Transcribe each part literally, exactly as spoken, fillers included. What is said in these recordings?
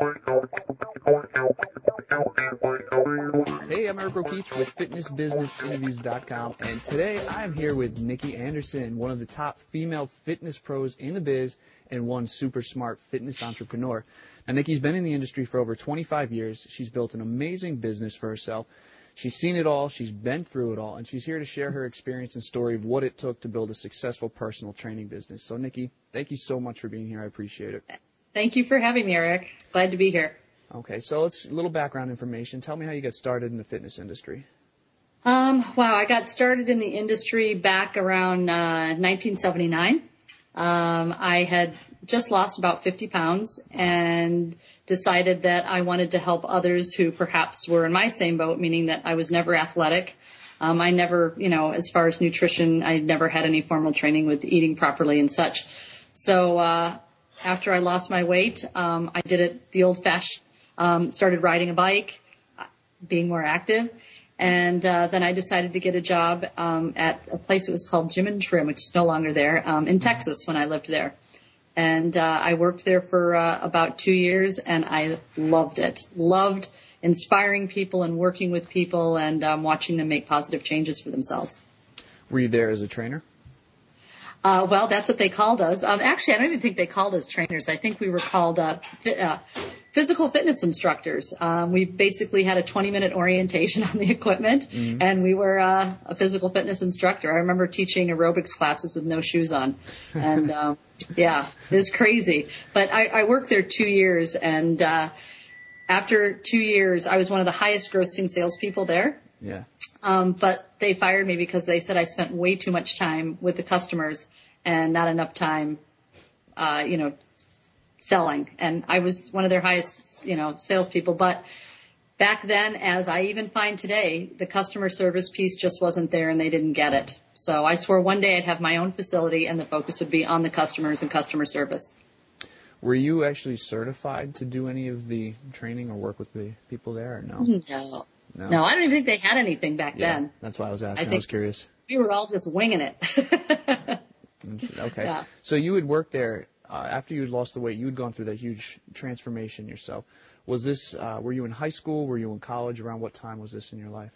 Hey, I'm Eric Rokeach with fitness business interviews dot com, and today I'm here with Nikki Anderson, one of the top female fitness pros in the biz and one super smart fitness entrepreneur. Now, Nikki's been in the industry for over twenty-five years. She's built an amazing business for herself. She's seen it all, she's been through it all, and she's here to share her experience and story of what it took to build a successful personal training business. So, Nikki, thank you so much for being here. I appreciate it. Thank you for having me, Eric. Glad to be here. Okay, so let's a little background information. Tell me how you got started in the fitness industry. Um, wow, I got started in the industry back around uh, nineteen seventy-nine. Um, I had just lost about fifty pounds and decided that I wanted to help others who perhaps were in my same boat, meaning that I was never athletic. Um, I never, you know, as far as nutrition, I never had any formal training with eating properly and such. So uh, after I lost my weight, um, I did it the old-fashioned. Um, started riding a bike, being more active, and uh, then I decided to get a job um, at a place that was called Gym and Trim, which is no longer there, um, in Texas when I lived there. And uh, I worked there for uh, about two years, and I loved it. Loved inspiring people and working with people and um, watching them make positive changes for themselves. Were you there as a trainer? Uh, well, that's what they called us. Um, actually, I don't even think they called us trainers. I think we were called uh, fi- uh, physical fitness instructors. Um, we basically had a twenty-minute orientation on the equipment, mm-hmm. and we were uh, a physical fitness instructor. I remember teaching aerobics classes with no shoes on, and um, yeah, it was crazy. But I, I worked there two years, and uh, after two years, I was one of the highest grossing salespeople there. Yeah. Um, but they fired me because they said I spent way too much time with the customers and not enough time, uh, you know, selling. And I was one of their highest, you know, salespeople. But back then, as I even find today, the customer service piece just wasn't there and they didn't get it. So I swore one day I'd have my own facility and the focus would be on the customers and customer service. Were you actually certified to do any of the training or work with the people there or no? No. No. No, I don't even think they had anything back yeah, then. That's why I was asking. I, I was curious. We were all just winging it. Okay. Yeah. So you had worked there uh, after you had lost the weight. You had gone through that huge transformation yourself. Was this? Uh, were you in high school? Were you in college? Around what time was this in your life?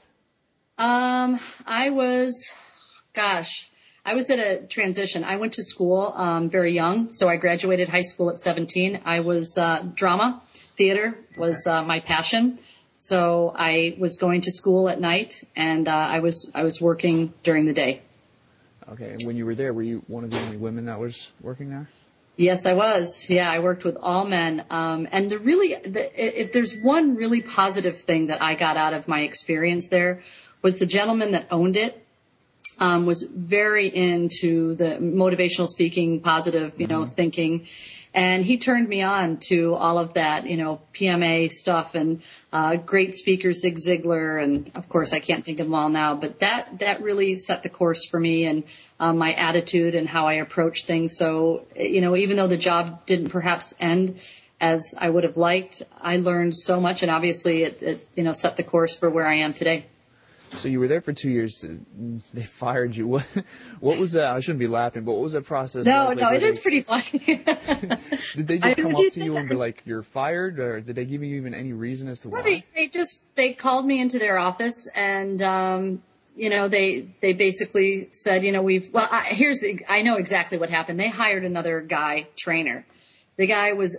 Um, I was, gosh, I was at a transition. I went to school um, very young, so I graduated high school at seventeen. I was uh, drama, theater was uh, my passion. So I was going to school at night, and uh, I was I was working during the day. Okay. And when you were there, were you one of the only women that was working there? Yes, I was. Yeah, I worked with all men. Um, and the really, the, if there's one really positive thing that I got out of my experience there, was the gentleman that owned it um, was very into the motivational speaking, positive, you know, mm-hmm. thinking. And he turned me on to all of that, you know, P M A stuff and uh, great speakers, Zig Ziglar, and of course I can't think of them all now. But that that really set the course for me and um, my attitude and how I approach things. So, you know, even though the job didn't perhaps end as I would have liked, I learned so much, and obviously it, it you know set the course for where I am today. So you were there for two years. They fired you. What, what was that? I shouldn't be laughing, but what was that process no, like? No, like, it is they, pretty funny. Did they just I come really up to you and be like, "You're fired," or did they give you even any reason as to well, why? They, they just they called me into their office and um, you know they they basically said, you know, we've well I, here's I know exactly what happened. They hired another guy trainer. The guy was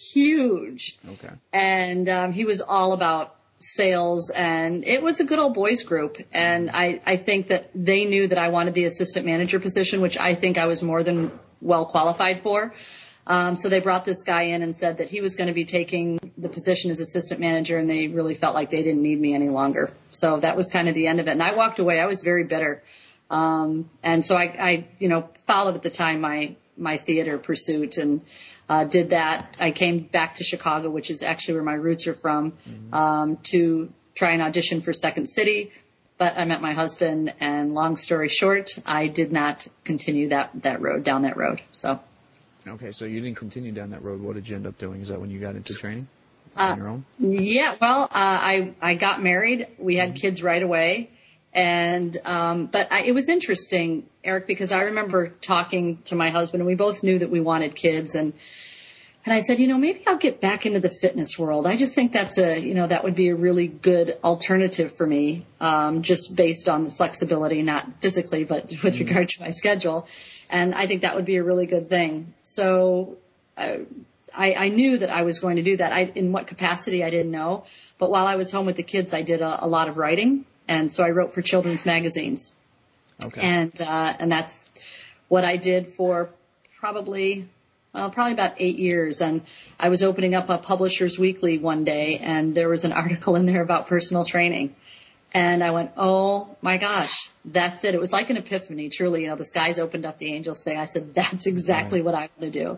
huge. Okay. And um, he was all about sales, and it was a good old boys group. And I, I think that they knew that I wanted the assistant manager position, which I think I was more than well qualified for. Um, so they brought this guy in and said that he was going to be taking the position as assistant manager, and they really felt like they didn't need me any longer. So that was kind of the end of it. And I walked away. I was very bitter. Um, and so I, I, you know, followed at the time my, my theater pursuit and Uh, did that. I came back to Chicago, which is actually where my roots are from, mm-hmm. um, to try and audition for Second City. But I met my husband, and long story short, I did not continue that, that road, down that road. So. Okay, so you didn't continue down that road. What did you end up doing? Is that when you got into training Uh, on your own? Yeah, well, uh, I, I got married. We had mm-hmm. kids right away. And, um, but I, it was interesting, Eric, because I remember talking to my husband, and we both knew that we wanted kids. And And I said, you know, maybe I'll get back into the fitness world. I just think that's a, you know, that would be a really good alternative for me, um, just based on the flexibility, not physically, but with mm-hmm. regard to my schedule. And I think that would be a really good thing. So uh, I, I knew that I was going to do that. I, in what capacity, I didn't know. But while I was home with the kids, I did a, a lot of writing. And so I wrote for children's magazines. Okay. And, uh, and that's what I did for probably, well, probably about eight years. And I was opening up a Publishers Weekly one day, and there was an article in there about personal training. And I went, oh my gosh, that's it. It was like an epiphany, truly. You know, the skies opened up, the angels sang. I said, that's exactly right. what I want to do.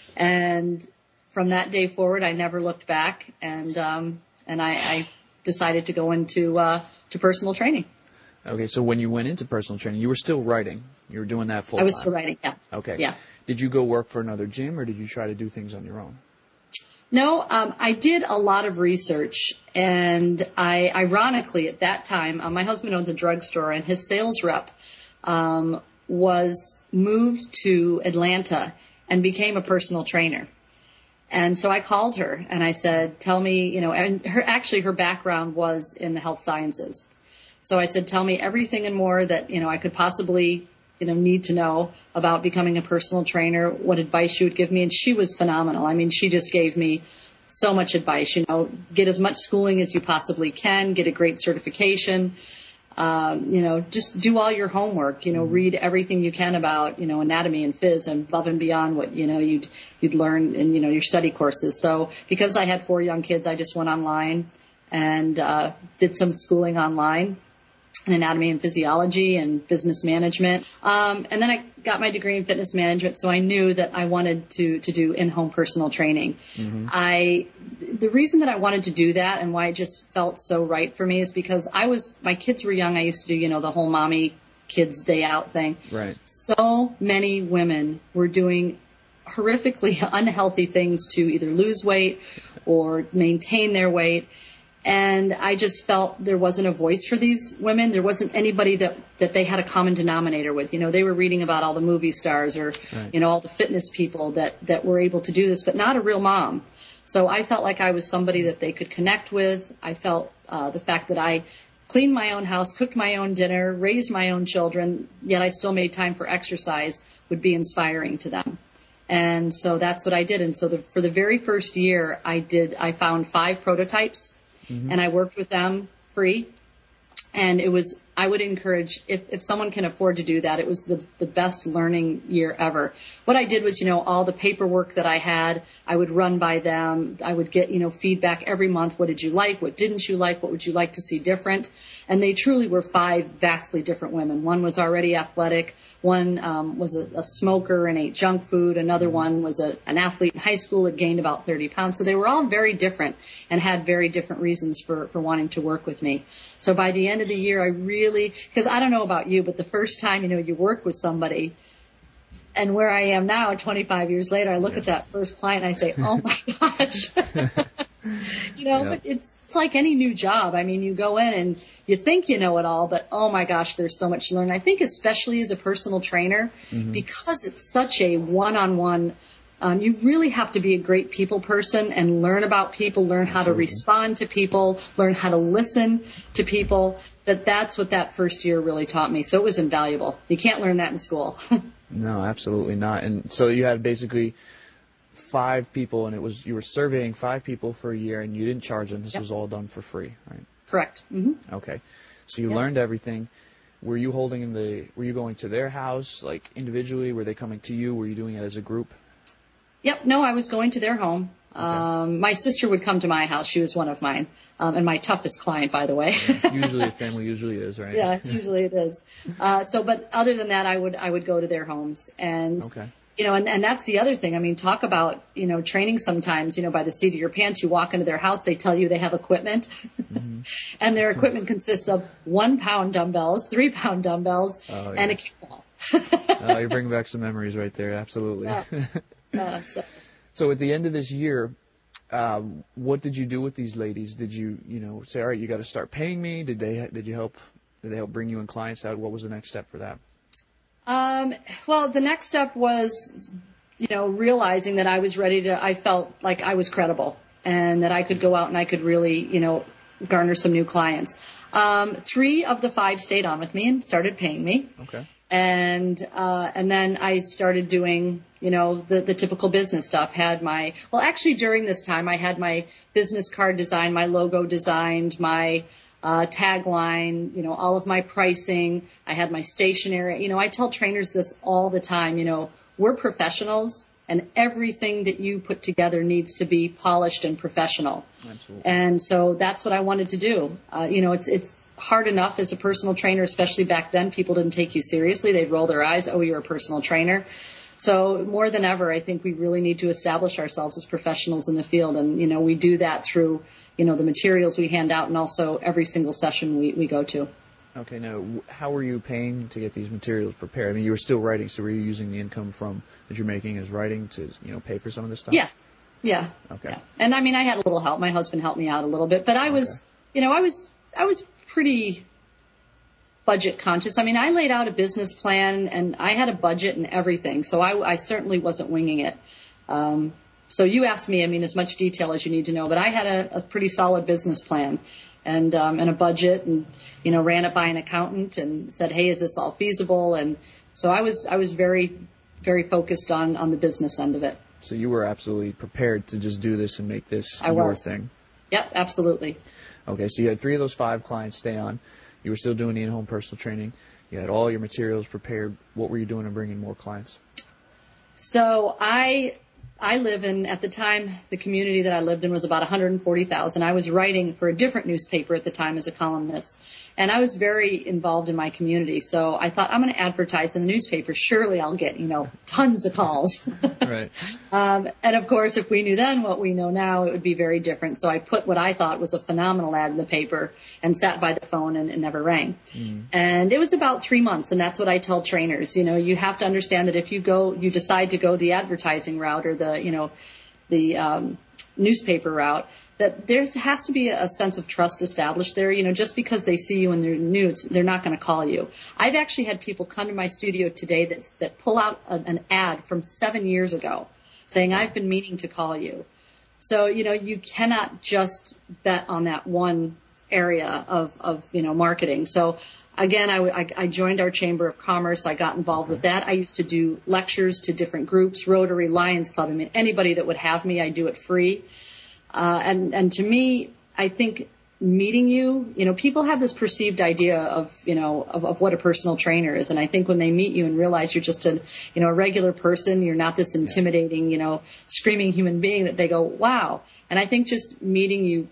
And from that day forward, I never looked back. And, um, and I, I decided to go into, uh, to personal training. Okay, so when you went into personal training, you were still writing. You were doing that full time. I was still writing, yeah. Okay. Yeah. Did you go work for another gym, or did you try to do things on your own? No, um, I did a lot of research, and I, ironically, at that time, uh, my husband owns a drugstore, and his sales rep um, was moved to Atlanta and became a personal trainer. And so I called her, and I said, tell me, you know, and her actually her background was in the health sciences. So I said, tell me everything and more that, you know, I could possibly, you know, need to know about becoming a personal trainer, what advice you would give me. And she was phenomenal. I mean, she just gave me so much advice, you know, get as much schooling as you possibly can, get a great certification, um, you know, just do all your homework, you know, read everything you can about, you know, anatomy and phys and above and beyond what, you know, you'd, you'd learn in, you know, your study courses. So because I had four young kids, I just went online and, uh, did some schooling online. Anatomy and physiology and business management. Um, and then I got my degree in fitness management, so I knew that I wanted to, to do in-home personal training. Mm-hmm. I, the reason that I wanted to do that and why it just felt so right for me is because I was, my kids were young. I used to do, you know, the whole mommy kids day out thing. Right. So many women were doing horrifically unhealthy things to either lose weight or maintain their weight. And I just felt there wasn't a voice for these women. There wasn't anybody that, that they had a common denominator with. You know, they were reading about all the movie stars or, right. you know, all the fitness people that, that were able to do this, but not a real mom. So I felt like I was somebody that they could connect with. I felt uh, the fact that I cleaned my own house, cooked my own dinner, raised my own children, yet I still made time for exercise would be inspiring to them. And so that's what I did. And so the, for the very first year, I did, I found five prototypes. Mm-hmm. And I worked with them free. And it was, I would encourage, if, if someone can afford to do that, it was the, the best learning year ever. What I did was, you know, all the paperwork that I had, I would run by them. I would get, you know, feedback every month. What did you like? What didn't you like? What would you like to see different? And they truly were five vastly different women. One was already athletic. One um, was a, a smoker and ate junk food. Another one was a, an athlete in high school, had gained about thirty pounds. So they were all very different and had very different reasons for, for wanting to work with me. So by the end of the year, I really, because I don't know about you, but the first time, you know, you work with somebody, and where I am now, twenty-five years later, I look yeah. at that first client and I say, oh my gosh. You know, yep. it's, it's like any new job. I mean, you go in and you think you know it all, but oh my gosh, there's so much to learn. I think especially as a personal trainer, mm-hmm. because it's such a one-on-one, um, you really have to be a great people person and learn about people, learn how Absolutely. to respond to people, learn how to listen to people. That that's what that first year really taught me. So it was invaluable. You can't learn that in school. No, absolutely not. And so you had basically five people, and it was you were surveying five people for a year, and you didn't charge them. This yep. was all done for free, right? Correct. Mm-hmm. Okay. So you yep. learned everything. Were you holding in the? Were you going to their house, like individually? Were they coming to you? Were you doing it as a group? Yep. No, I was going to their home. Okay. Um, my sister would come to my house. She was one of mine, um, and my toughest client, by the way. Yeah, usually a family usually is, right? Yeah, usually it is. Uh, so, but other than that, I would I would go to their homes, and okay. you know, and, and that's the other thing. I mean, talk about you know training. Sometimes, you know, by the seat of your pants, you walk into their house, they tell you they have equipment, mm-hmm. and their equipment consists of one pound dumbbells, three pound dumbbells, oh, yeah. and a kickball. Oh, you're bringing back some memories right there. Absolutely. Yeah. Uh, so. So at the end of this year, um, what did you do with these ladies? Did you, you know, say, all right, you got to start paying me? Did they, did you help, did they help bring you in clients out? What was the next step for that? Um, well, the next step was you know, realizing that I was ready to, I felt like I was credible and that I could go out and I could really, you know, garner some new clients. Um, three of the five stayed on with me and started paying me. Okay. And, uh, and then I started doing, you know, the, the typical business stuff. Had my, well, actually during this time, I had my business card designed, my logo designed, my, uh, tagline, you know, all of my pricing. I had my stationery. You know, I tell trainers this all the time, you know, we're professionals and everything that you put together needs to be polished and professional. Absolutely. And so that's what I wanted to do. Uh, you know, it's, it's hard enough as a personal trainer, especially back then. People didn't take you seriously. They'd roll their eyes. Oh, you're a personal trainer. So more than ever, I think we really need to establish ourselves as professionals in the field. And, you know, we do that through, you know, the materials we hand out and also every single session we, we go to. Okay, now, how were you paying to get these materials prepared? I mean, you were still writing, so were you using the income from that you're making as writing to, you know, pay for some of this stuff? Yeah, yeah. Okay. Yeah. And I mean, I had a little help. My husband helped me out a little bit, but I was, okay. you know, I was, I was pretty budget conscious. I mean, I laid out a business plan and I had a budget and everything, so I, I certainly wasn't winging it. Um, so you asked me, I mean, as much detail as you need to know, but I had a, a pretty solid business plan. And, um, and a budget and, you know, ran it by an accountant and said, hey, is this all feasible? And so I was, I was very, very focused on, on the business end of it. So you were absolutely prepared to just do this and make this I your was. thing. Yep, absolutely. Okay. So you had three of those five clients stay on. You were still doing the in-home personal training. You had all your materials prepared. What were you doing to bring in more clients? So I, I live in, at the time, the community that I lived in was about one hundred forty thousand. I was writing for a different newspaper at the time as a columnist, and I was very involved in my community. So I thought, I'm going to advertise in the newspaper. Surely I'll get, you know, tons of calls. Right. Um, and of course, if we knew then what we know now, it would be very different. So I put what I thought was a phenomenal ad in the paper and sat by the phone and it never rang. Mm. And it was about three months. And that's what I tell trainers. You know, you have to understand that if you go, you decide to go the advertising route or the, you know, the, um, newspaper route, that there has to be a sense of trust established there. You know, just because they see you in their nudes, they're not going to call you. I've actually had people come to my studio today that, that pull out a, an ad from seven years ago saying, I've been meaning to call you. So, you know, you cannot just bet on that one area of, of, you know, marketing. So again, I, I, I joined our Chamber of Commerce. I got involved with that. I used to do lectures to different groups, Rotary, Lions Club. I mean, anybody that would have me, I do it free. Uh, and, and to me, I think meeting you, you know, people have this perceived idea of, you know, of, of what a personal trainer is. And I think when they meet you and realize you're just a, you know, a regular person, you're not this intimidating, you know, screaming human being, that they go, wow. And I think just meeting you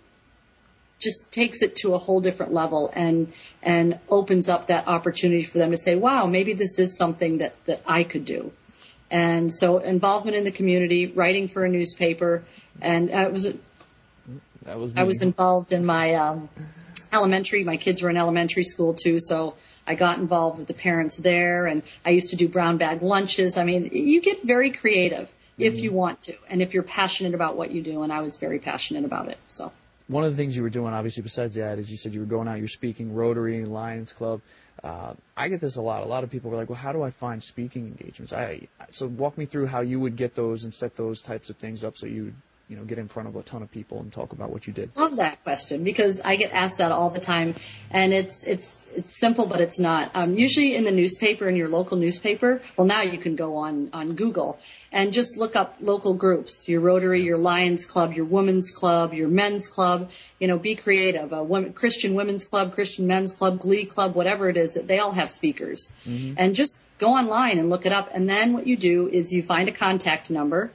just takes it to a whole different level and, and opens up that opportunity for them to say, wow, maybe this is something that, that I could do. And so involvement in the community, writing for a newspaper, and uh, it was, a, that was I was involved in my um, elementary. My kids were in elementary school too, so I got involved with the parents there, and I used to do brown bag lunches. I mean, you get very creative if mm-hmm. you want to, and if you're passionate about what you do, and I was very passionate about it. So one of the things you were doing, obviously, besides that, is you said you were going out, you're speaking, Rotary, Lions Club. Uh, I get this a lot. A lot of people were like, well, how do I find speaking engagements? I, so walk me through how you would get those and set those types of things up so you would, you know, get in front of a ton of people and talk about what you did. Love that question because I get asked that all the time, and it's it's it's simple, but it's not. Um, usually in the newspaper, in your local newspaper, well, now you can go on on Google and just look up local groups, your Rotary, your Lions Club, your Women's Club, your Men's Club. You know, be creative. A women, Christian Women's Club, Christian Men's Club, Glee Club, whatever it is, that they all have speakers. Mm-hmm. And just go online and look it up. And then what you do is you find a contact number,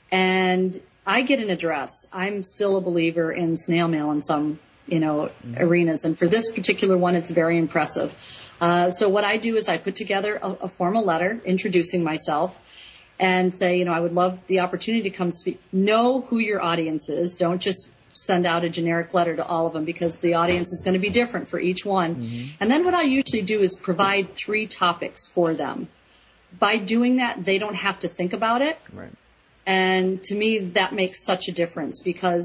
and I get an address. I'm still a believer in snail mail in some, you know, mm-hmm. arenas. And for this particular one, it's very impressive. Uh, so what I do is I put together a, a formal letter introducing myself and say, you know, I would love the opportunity to come speak. Know who your audience is. Don't just send out a generic letter to all of them because the audience is going to be different for each one. Mm-hmm. And then what I usually do is provide three topics for them. By doing that, they don't have to think about it. Right. And to me, that makes such a difference because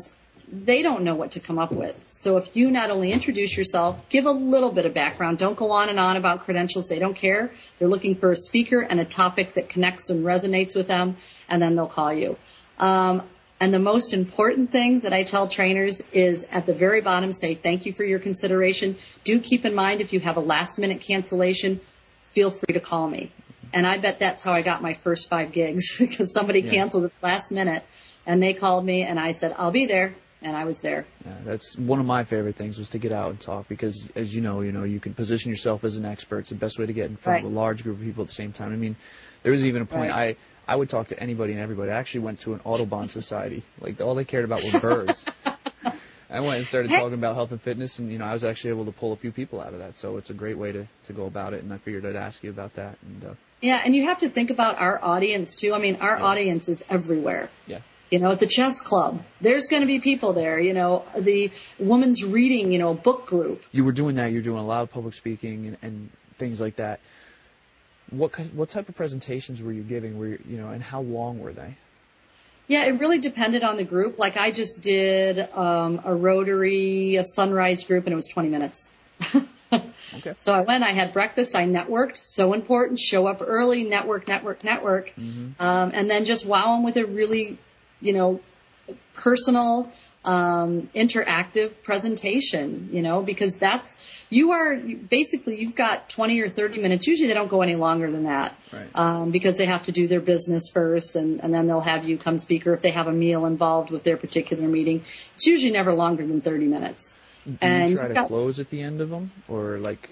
they don't know what to come up with. So if you not only introduce yourself, give a little bit of background, don't go on and on about credentials. They don't care. They're looking for a speaker and a topic that connects and resonates with them, and then they'll call you. Um, and the most important thing that I tell trainers is at the very bottom, say thank you for your consideration. Do keep in mind if you have a last minute cancellation, feel free to call me. And I bet that's how I got my first five gigs because somebody yeah. canceled at the last minute. And they called me, and I said, I'll be there, and I was there. Yeah, that's one of my favorite things was to get out and talk because, as you know, you know, you can position yourself as an expert. It's the best way to get in front right. of a large group of people at the same time. I mean, there was even a point right. I, I would talk to anybody and everybody. I actually went to an Audubon society. Like, all they cared about were birds. I went and started talking about health and fitness, and, you know, I was actually able to pull a few people out of that. So it's a great way to, to go about it, and I figured I'd ask you about that. And uh, Yeah, and you have to think about our audience, too. I mean, our yeah. audience is everywhere. Yeah. You know, at the chess club, there's going to be people there. You know, the women's reading, you know, book group. You were doing that. You're doing a lot of public speaking and, and things like that. What what type of presentations were you giving? Were you, you know, and how long were they? Yeah, it really depended on the group. Like I just did um, a Rotary, a Sunrise group, and it was twenty minutes. Okay. So I went, I had breakfast, I networked, so important, show up early, network, network, network, mm-hmm. um, and then just wow them with a really, you know, personal, um, interactive presentation, you know, because that's, you are, basically you've got twenty or thirty minutes. Usually they don't go any longer than that, right. um, because they have to do their business first and, and then they'll have you come speaker if they have a meal involved with their particular meeting. It's usually never longer than thirty minutes. Do and you try to got, close at the end of them or like?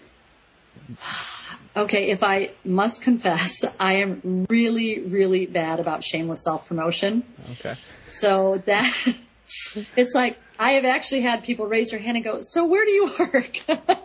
Okay, if I must confess, I am really, really bad about shameless self-promotion. Okay. So that, it's like, I have actually had people raise their hand and go, so where do you work?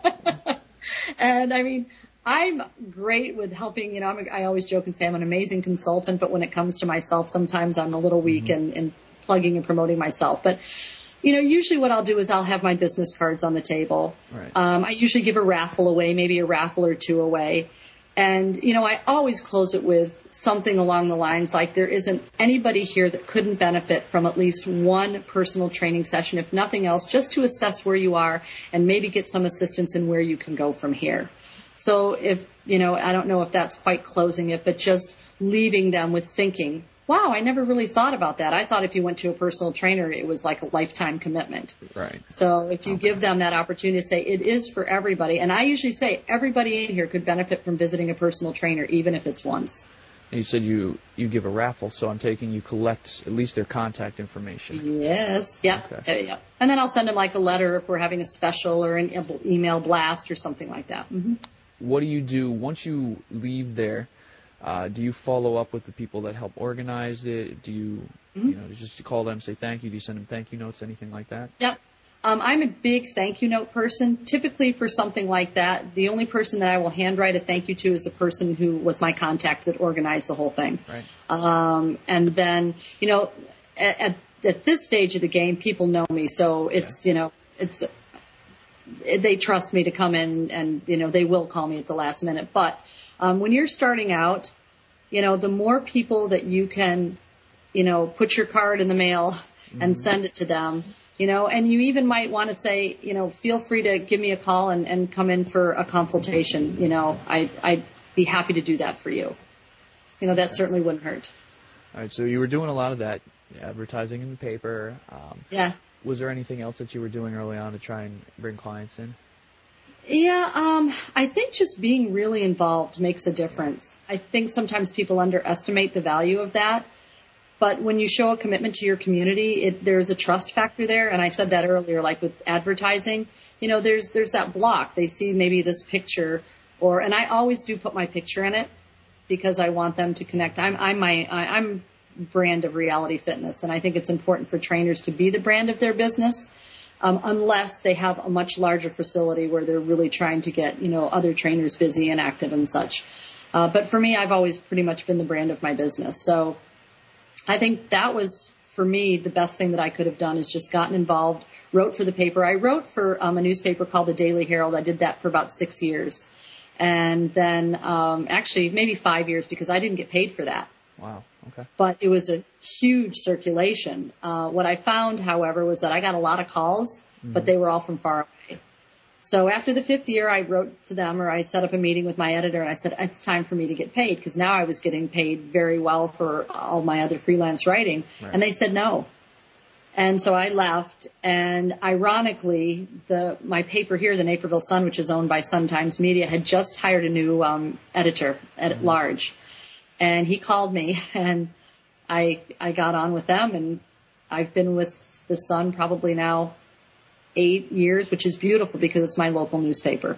And I mean, I'm great with helping, you know, I'm, I always joke and say I'm an amazing consultant, but when it comes to myself, sometimes I'm a little weak mm-hmm. in, in plugging and promoting myself. But you know, usually what I'll do is I'll have my business cards on the table. Right. Um, I usually give a raffle away, maybe a raffle or two away. And, you know, I always close it with something along the lines like there isn't anybody here that couldn't benefit from at least one personal training session, if nothing else, just to assess where you are and maybe get some assistance in where you can go from here. So if, you know, I don't know if that's quite closing it, but just leaving them with thinking, wow, I never really thought about that. I thought if you went to a personal trainer, it was like a lifetime commitment. Right. So if you okay. give them that opportunity to say it is for everybody, and I usually say everybody in here could benefit from visiting a personal trainer, even if it's once. And you said you, you give a raffle, so I'm taking you collect at least their contact information. Yes. Yep. Okay. Yep. And then I'll send them like a letter if we're having a special or an email blast or something like that. Mm-hmm. What do you do once you leave there? Uh, do you follow up with the people that help organize it? Do you, mm-hmm. you know, just call them, say thank you? Do you send them thank you notes, anything like that? Yep. Um, I'm a big thank you note person. Typically for something like that, the only person that I will handwrite a thank you to is the person who was my contact that organized the whole thing. Right. Um, and then, you know, at, at this stage of the game, people know me. So it's, yeah. you know, it's, they trust me to come in and, you know, they will call me at the last minute. But Um, when you're starting out, you know, the more people that you can, you know, put your card in the mail mm-hmm. and send it to them, you know, and you even might want to say, you know, feel free to give me a call and, and come in for a consultation. You know, I, I'd be happy to do that for you. You know, that okay. certainly wouldn't hurt. All right. So you were doing a lot of that advertising in the paper. Um, yeah. Was there anything else that you were doing early on to try and bring clients in? Yeah, um, I think just being really involved makes a difference. I think sometimes people underestimate the value of that. But when you show a commitment to your community, it, there's a trust factor there. And I said that earlier, like with advertising, you know, there's, there's that block. They see maybe this picture or, and I always do put my picture in it because I want them to connect. I'm, I'm my, I'm brand of Reality Fitness. And I think it's important for trainers to be the brand of their business. Um, unless they have a much larger facility where they're really trying to get, you know, other trainers busy and active and such. Uh, but for me, I've always pretty much been the brand of my business. So I think that was, for me, the best thing that I could have done is just gotten involved, wrote for the paper. I wrote for um, a newspaper called the Daily Herald. I did that for about six years. And then um, actually maybe five years because I didn't get paid for that. Wow. Okay. But it was a huge circulation. Uh, what I found, however, was that I got a lot of calls, mm-hmm. but they were all from far away. So after the fifth year, I wrote to them, or I set up a meeting with my editor, and I said, it's time for me to get paid, because now I was getting paid very well for all my other freelance writing. Right. And they said no. And so I left, and ironically, the my paper here, the Naperville Sun, which is owned by Sun Times Media, had just hired a new um, editor at mm-hmm. large. And he called me, and I I got on with them, and I've been with the Sun probably now eight years, which is beautiful because it's my local newspaper.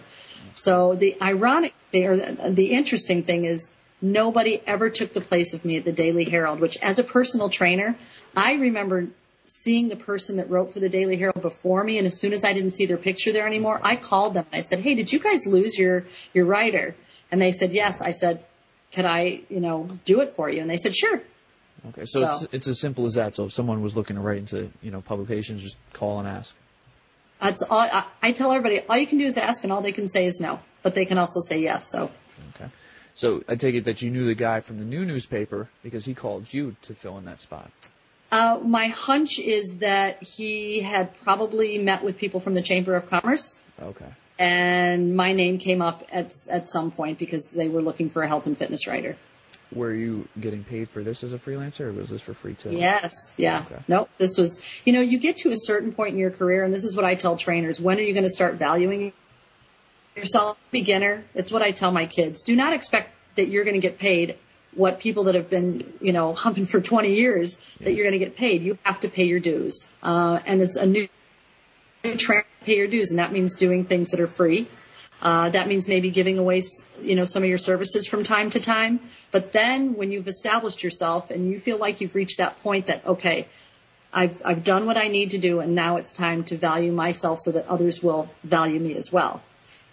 So the ironic thing, or the interesting thing is nobody ever took the place of me at the Daily Herald, which as a personal trainer, I remember seeing the person that wrote for the Daily Herald before me, and as soon as I didn't see their picture there anymore, I called them and I said, hey, did you guys lose your, your writer? And they said, yes. I said, could I, you know, do it for you? And they said, sure. Okay, so, so it's, it's as simple as that. So if someone was looking to write into, you know, publications, just call and ask. That's all. I, I tell everybody, all you can do is ask, and all they can say is no. But they can also say yes. So. Okay. So I take it that you knew the guy from the new newspaper because he called you to fill in that spot. Uh, my hunch is that he had probably met with people from the Chamber of Commerce. Okay. And my name came up at at some point because they were looking for a health and fitness writer. Were you getting paid for this as a freelancer, or was this for free too? Yes, yeah. Okay. No, this was, you know, you get to a certain point in your career, and this is what I tell trainers, when are you going to start valuing yourself? Beginner, it's what I tell my kids. Do not expect that you're going to get paid what people that have been, you know, humping for twenty years, yeah. that you're going to get paid. You have to pay your dues. Uh, and as a new trainer, pay your dues, and that means doing things that are free. Uh, that means maybe giving away, you know, some of your services from time to time. But then when you've established yourself and you feel like you've reached that point that, okay, I've, I've done what I need to do, and now it's time to value myself so that others will value me as well.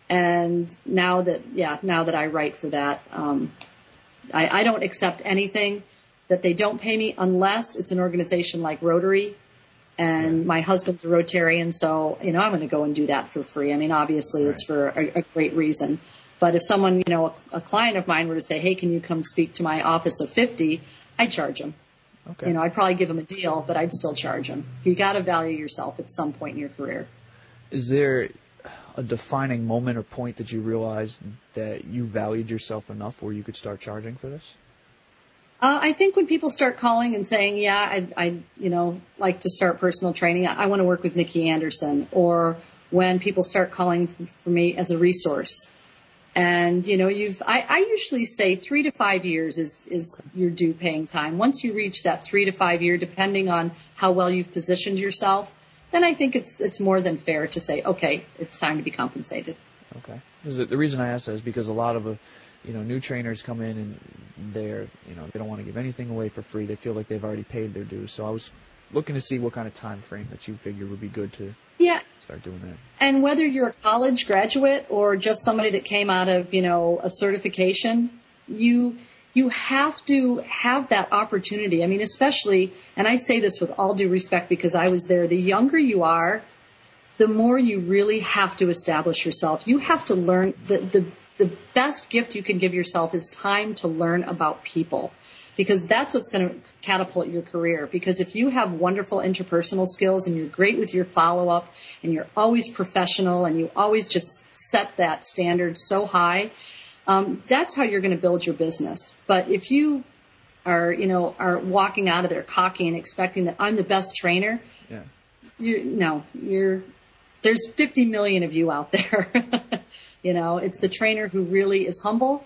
And now that, yeah, now that I write for that, um, I, I don't accept anything that they don't pay me unless it's an organization like Rotary. And my husband's a Rotarian, so, you know, I'm going to go and do that for free. I mean, obviously right. it's for a, a great reason. But if someone, you know, a, a client of mine were to say, hey, can you come speak to my office of fifty, I'd charge them. Okay. You know, I'd probably give them a deal, but I'd still charge them. You got to value yourself at some point in your career. Is there a defining moment or point that you realized that you valued yourself enough where you could start charging for this? Uh, I think when people start calling and saying, yeah, I, I, you know, like to start personal training, I, I want to work with Nikki Anderson, or when people start calling for me as a resource. And, you know, you've, I, I usually say three to five years is, is your due paying time. Once you reach that three to five year, depending on how well you've positioned yourself, then I think it's, it's more than fair to say, okay, it's time to be compensated. Okay. The reason I ask that is because a lot of, a, you know, new trainers come in and they're, you know, they don't want to give anything away for free. They feel like they've already paid their dues. So I was looking to see what kind of time frame that you figure would be good to yeah. start doing that. And whether you're a college graduate or just somebody that came out of, you know, a certification, you you have to have that opportunity. I mean, especially, and I say this with all due respect because I was there, the younger you are, the more you really have to establish yourself. You have to learn. The, the, the best gift you can give yourself is time to learn about people, because that's what's going to catapult your career. Because if you have wonderful interpersonal skills and you're great with your follow-up and you're always professional and you always just set that standard so high, um, that's how you're going to build your business. But if you are, you know, are walking out of there cocky and expecting that I'm the best trainer, yeah. you no, you're there's fifty million of you out there. You know, it's the trainer who really is humble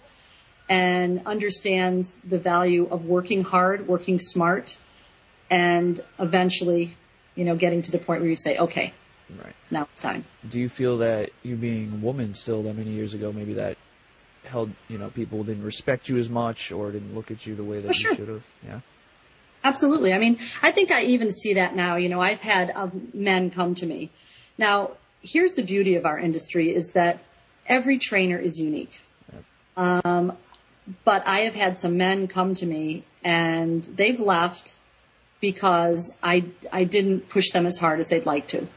and understands the value of working hard, working smart, and eventually, you know, getting to the point where you say, okay, right. now it's time. Do you feel that you being a woman still that many years ago, maybe that held, you know, people didn't respect you as much or didn't look at you the way that oh, sure. you should have? Yeah. Absolutely. I mean, I think I even see that now. You know, I've had uh, men come to me. Now, here's the beauty of our industry is that every trainer is unique. Yep. Um, but I have had some men come to me and they've left because I, I didn't push them as hard as they'd like to.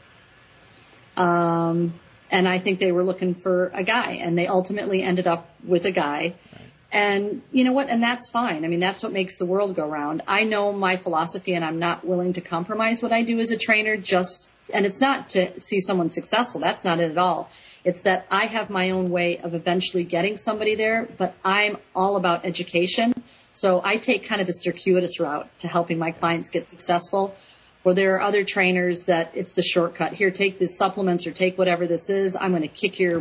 Um, and I think they were looking for a guy, and they ultimately ended up with a guy. Right. And you know what? And that's fine. I mean, that's what makes the world go round. I know my philosophy, and I'm not willing to compromise what I do as a trainer just, and it's not to see someone successful. That's not it at all. It's that I have my own way of eventually getting somebody there, but I'm all about education. So I take kind of the circuitous route to helping my clients get successful, where there are other trainers that it's the shortcut. Here, take these supplements or take whatever this is. I'm going to kick your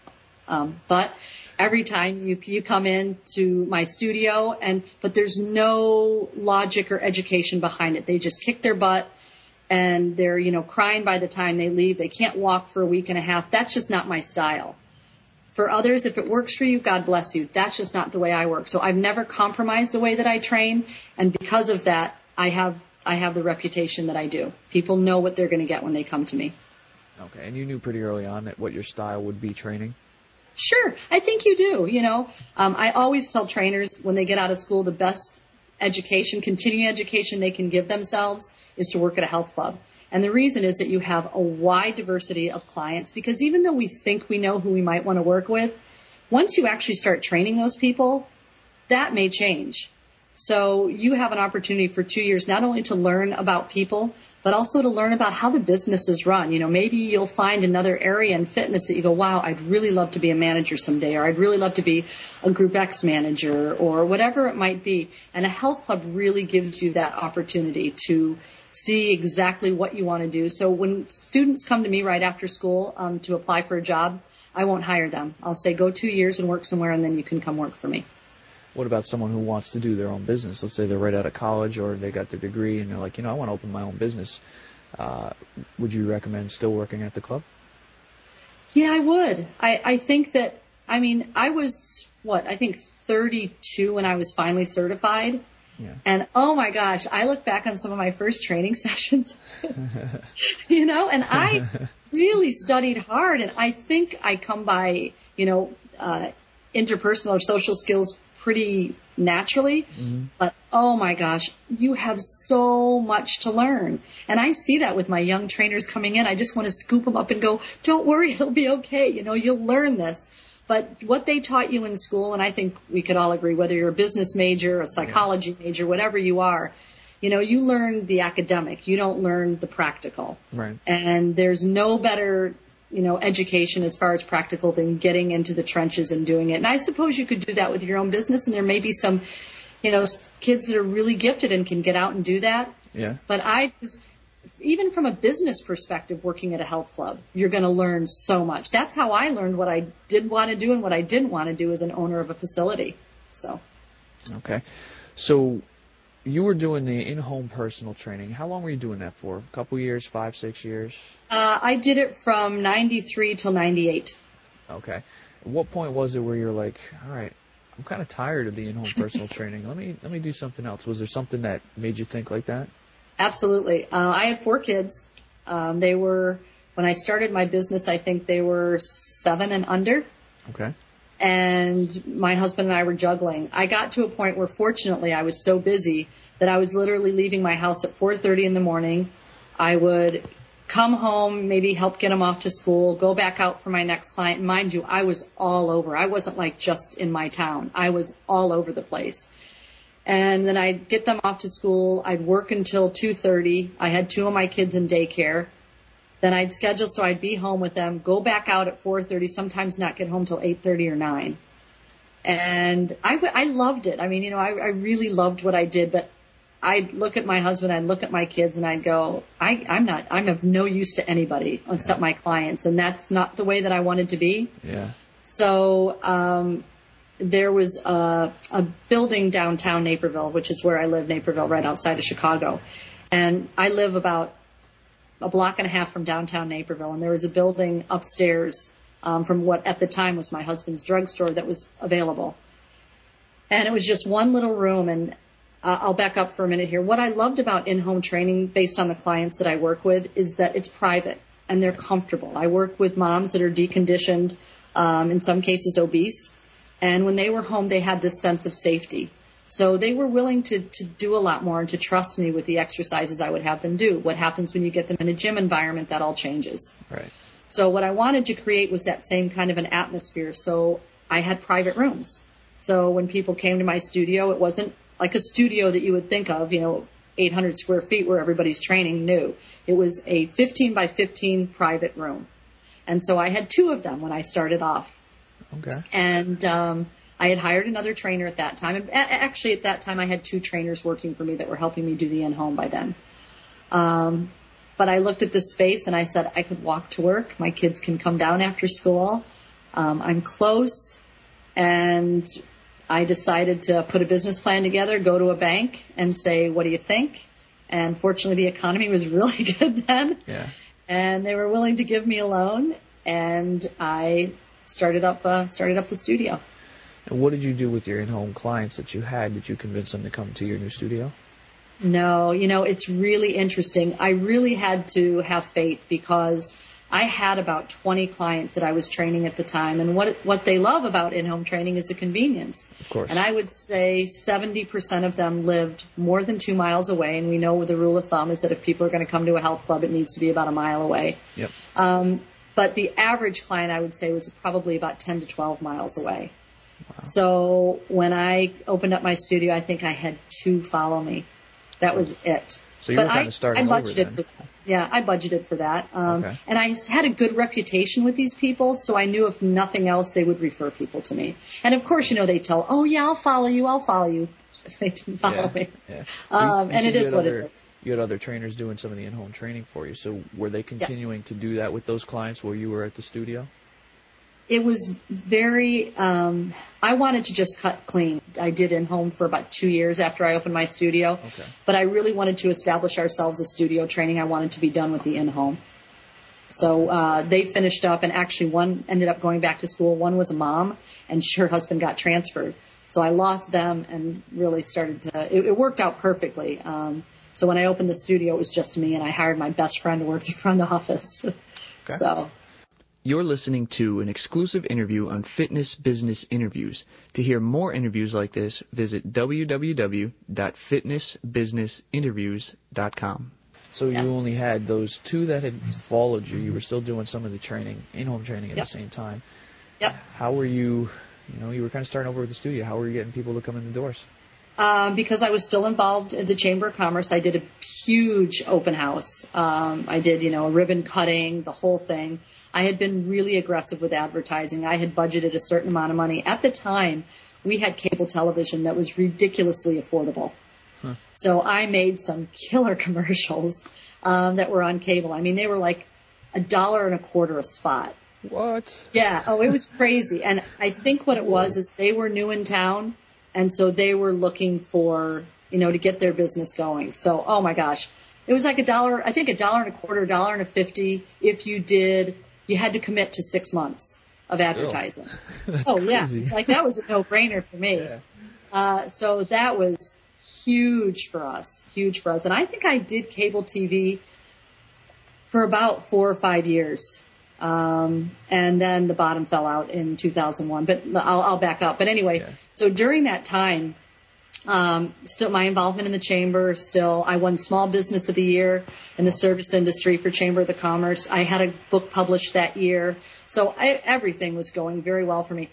um, butt every time you you come into my studio, and but there's no logic or education behind it. They just kick their butt, and they're, you know, crying by the time they leave. They can't walk for a week and a half. That's just not my style. For others, if it works for you, God bless you. That's just not the way I work. So I've never compromised the way that I train, and because of that, I have I have the reputation that I do. People know what they're going to get when they come to me. Okay, and you knew pretty early on that what your style would be training? Sure, I think you do. You know, um, I always tell trainers when they get out of school, the best education, continuing education they can give themselves is to work at a health club. And the reason is that you have a wide diversity of clients, because even though we think we know who we might want to work with, once you actually start training those people, that may change. So you have an opportunity for two years not only to learn about people, but also to learn about how the business is run. You know, maybe you'll find another area in fitness that you go, wow, I'd really love to be a manager someday, or I'd really love to be a Group X manager, or whatever it might be. And a health club really gives you that opportunity to see exactly what you want to do. So when students come to me right after school um, to apply for a job, I won't hire them. I'll say, go two years and work somewhere, and then you can come work for me. What about someone who wants to do their own business? Let's say they're right out of college, or they got their degree and they're like, you know, I want to open my own business. Uh, would you recommend still working at the club? Yeah, I would. I, I think that, I mean, I was, what, I think thirty-two when I was finally certified. Yeah. And oh my gosh, I look back on some of my first training sessions, you know, and I really studied hard. And I think I come by, you know, uh, interpersonal or social skills pretty naturally, mm-hmm. But oh my gosh, you have so much to learn. And I see that with my young trainers coming in. I just want to scoop them up and go, don't worry, it'll be okay. You know, you'll learn this. But what they taught you in school, and I think we could all agree, whether you're a business major, a psychology yeah. major, whatever you are, you know, you learn the academic. You don't learn the practical. Right. And there's no better, you know, education as far as practical than getting into the trenches and doing it. And I suppose you could do that with your own business, and there may be some, you know, kids that are really gifted and can get out and do that. Yeah. But I, even from a business perspective, working at a health club, you're going to learn so much. That's how I learned what I did want to do and what I didn't want to do as an owner of a facility. So. Okay. So you were doing the in-home personal training. How long were you doing that for? A couple years, five, six years? Uh, I did it from ninety-three till ninety-eight. Okay. At what point was it where you're like, all right, I'm kind of tired of the in-home personal training. Let me let me do something else. Was there something that made you think like that? Absolutely. Uh, I had four kids. Um, they were, when I started my business, I think they were seven and under. Okay. And my husband and I were juggling. I got to a point where, fortunately, I was so busy that I was literally leaving my house at four thirty in the morning. I would come home, maybe help get them off to school, go back out for my next client. And mind you, I was all over. I wasn't like just in my town. I was all over the place. And then I'd get them off to school. I'd work until two thirty. I had two of my kids in daycare. Then I'd schedule so I'd be home with them, go back out at four thirty, sometimes not get home till eight thirty or nine. And I, I loved it. I mean, you know, I, I really loved what I did, but I'd look at my husband, I'd look at my kids, and I'd go, I, I'm not, I'm of no use to anybody except my clients. And that's not the way that I wanted to be. Yeah. So, um, there was a, a building downtown Naperville, which is where I live, Naperville, right outside of Chicago. And I live about a block and a half from downtown Naperville, and there was a building upstairs um, from what at the time was my husband's drugstore that was available. And it was just one little room, and uh, I'll back up for a minute here. What I loved about in-home training, based on the clients that I work with, is that it's private and they're comfortable. I work with moms that are deconditioned, um, in some cases obese, and when they were home, they had this sense of safety. So they were willing to, to do a lot more and to trust me with the exercises I would have them do. What happens when you get them in a gym environment, that all changes. Right. So what I wanted to create was that same kind of an atmosphere. So I had private rooms. So when people came to my studio, it wasn't like a studio that you would think of, you know, eight hundred square feet where everybody's training. No, it was a fifteen by fifteen private room. And so I had two of them when I started off. Okay. And um, I had hired another trainer at that time. And actually, at that time, I had two trainers working for me that were helping me do the in-home by then. Um, but I looked at this space and I said, I could walk to work. My kids can come down after school. Um, I'm close. And I decided to put a business plan together, go to a bank and say, what do you think? And fortunately, the economy was really good then. Yeah. And they were willing to give me a loan. And I started up, uh, started up the studio. And what did you do with your in-home clients that you had? Did you convince them to come to your new studio? No, you know, it's really interesting. I really had to have faith because I had about twenty clients that I was training at the time. And what what they love about in-home training is the convenience. Of course. And I would say seventy percent of them lived more than two miles away. And we know the rule of thumb is that if people are going to come to a health club, it needs to be about a mile away. Yep. Um, but the average client, I would say, was probably about ten to twelve miles away. Wow. So when I opened up my studio, I think I had two follow me. That was it. So you but were kind I, of starting I over budgeted then. for that. Yeah, I budgeted for that. Um, okay. And I had a good reputation with these people, so I knew if nothing else, they would refer people to me. And of course, you know, they tell, oh yeah, I'll follow you, I'll follow you. They didn't follow yeah, me. Yeah. Um, you, you and it is what other, it is. You had other trainers doing some of the in-home training for you. So were they continuing yeah. to do that with those clients while you were at the studio? It was very, um, I wanted to just cut clean. I did in-home for about two years after I opened my studio. Okay. But I really wanted to establish ourselves as studio training. I wanted to be done with the in-home. So uh, they finished up, and actually one ended up going back to school. One was a mom, and her husband got transferred. So I lost them and really started to, it, it worked out perfectly. Um, so when I opened the studio, it was just me, and I hired my best friend to work the front office. Okay. So. You're listening to an exclusive interview on Fitness Business Interviews. To hear more interviews like this, visit w w w dot fitness business interviews dot com. So yeah. you only had those two that had followed you. You were still doing some of the training, in-home training at yep. the same time. Yep. How were you, you know, you were kind of starting over with the studio. How were you getting people to come in the doors? Um, because I was still involved in the Chamber of Commerce, I did a huge open house. Um, I did, you know, a ribbon cutting, the whole thing. I had been really aggressive with advertising. I had budgeted a certain amount of money. At the time, we had cable television that was ridiculously affordable. Huh. So I made some killer commercials um, that were on cable. I mean, they were like a dollar and a quarter a spot. What? Yeah. Oh, it was crazy. And I think what it was is they were new in town, and so they were looking for, you know, to get their business going. So, oh my gosh, it was like a dollar, I think a dollar and a quarter, a dollar and a fifty if you did. You had to commit to six months of advertising. That's oh, yeah. crazy. It's like that was a no-brainer for me. Yeah. Uh, so that was huge for us, huge for us. And I think I did cable T V for about four or five years. Um, and then the bottom fell out in two thousand one. But I'll, I'll back up. But anyway, yeah. so during that time, Um, still my involvement in the chamber, still, I won Small Business of the Year in the service industry for Chamber of the Commerce. I had a book published that year. So I, everything was going very well for me.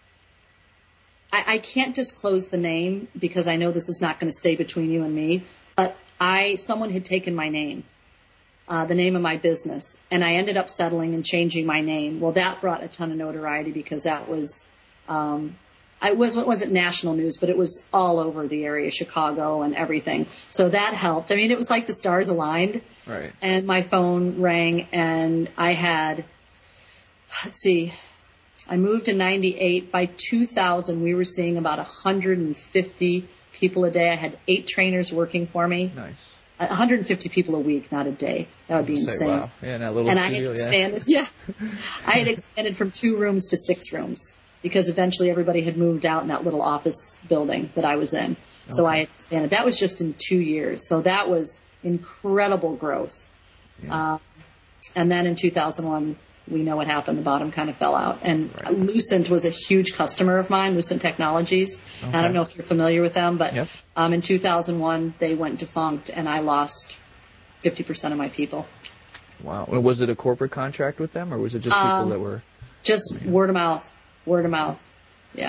I, I can't disclose the name because I know this is not going to stay between you and me, but I, someone had taken my name, uh, the name of my business, and I ended up settling and changing my name. Well, that brought a ton of notoriety because that was, um, I was, it wasn't national news, but it was all over the area, Chicago and everything. So that helped. I mean, it was like the stars aligned. Right. And my phone rang, and I had, let's see, I moved in ninety-eight. By two thousand, we were seeing about one hundred fifty people a day. I had eight trainers working for me. Nice. one hundred fifty people a week, not a day. That would be Say, insane. wow. Yeah, in that little and studio, I had expanded, yeah. yeah. I had expanded from two rooms to six rooms because eventually everybody had moved out in that little office building that I was in. So okay. I had expanded. That was just in two years. So that was incredible growth. Yeah. Um, and then in two thousand one, we know what happened. The bottom kind of fell out. And right. Lucent was a huge customer of mine, Lucent Technologies. Okay. I don't know if you're familiar with them, but yep. um, in two thousand one, they went defunct, and I lost fifty percent of my people. Wow. Was it a corporate contract with them, or was it just people um, that were? Just I mean, word of mouth, word of mouth. Yeah.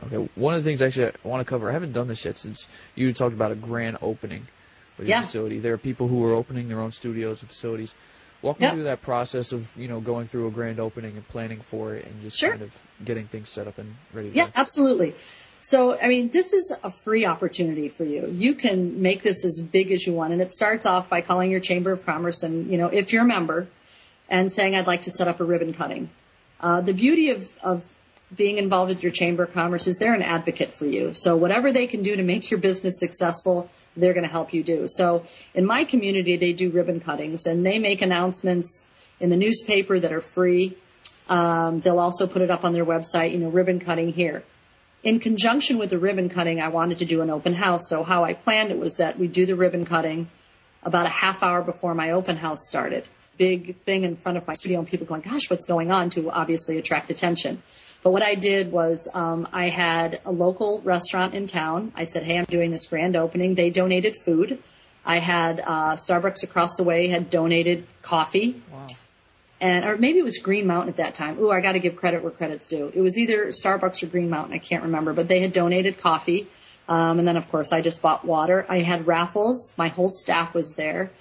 Okay. One of the things actually I want to cover, I haven't done this yet since you talked about a grand opening with your Yeah. facility. There are people who are opening their own studios and facilities. Walk me Yep. through that process of, you know, going through a grand opening and planning for it and just Sure. kind of getting things set up and ready to Yeah, go. absolutely. So, I mean, this is a free opportunity for you. You can make this as big as you want. And it starts off by calling your Chamber of Commerce and, you know, if you're a member, and saying, I'd like to set up a ribbon cutting. Uh, the beauty of, of being involved with your Chamber of Commerce is they're an advocate for you. So whatever they can do to make your business successful, they're going to help you do. So in my community, they do ribbon cuttings, and they make announcements in the newspaper that are free. Um, they'll also put it up on their website, you know, ribbon cutting here. In conjunction with the ribbon cutting, I wanted to do an open house. So how I planned it was that we'd do the ribbon cutting about a half hour before my open house started. Big thing in front of my studio, and people going, gosh, what's going on, to obviously attract attention. But what I did was um, I had a local restaurant in town. I said, hey, I'm doing this grand opening. They donated food. I had uh, Starbucks across the way had donated coffee. Wow. And, or maybe it was Green Mountain at that time. Ooh, I got to give credit where credit's due. It was either Starbucks or Green Mountain. I can't remember, but they had donated coffee. Um, and then, of course, I just bought water. I had raffles. My whole staff was there.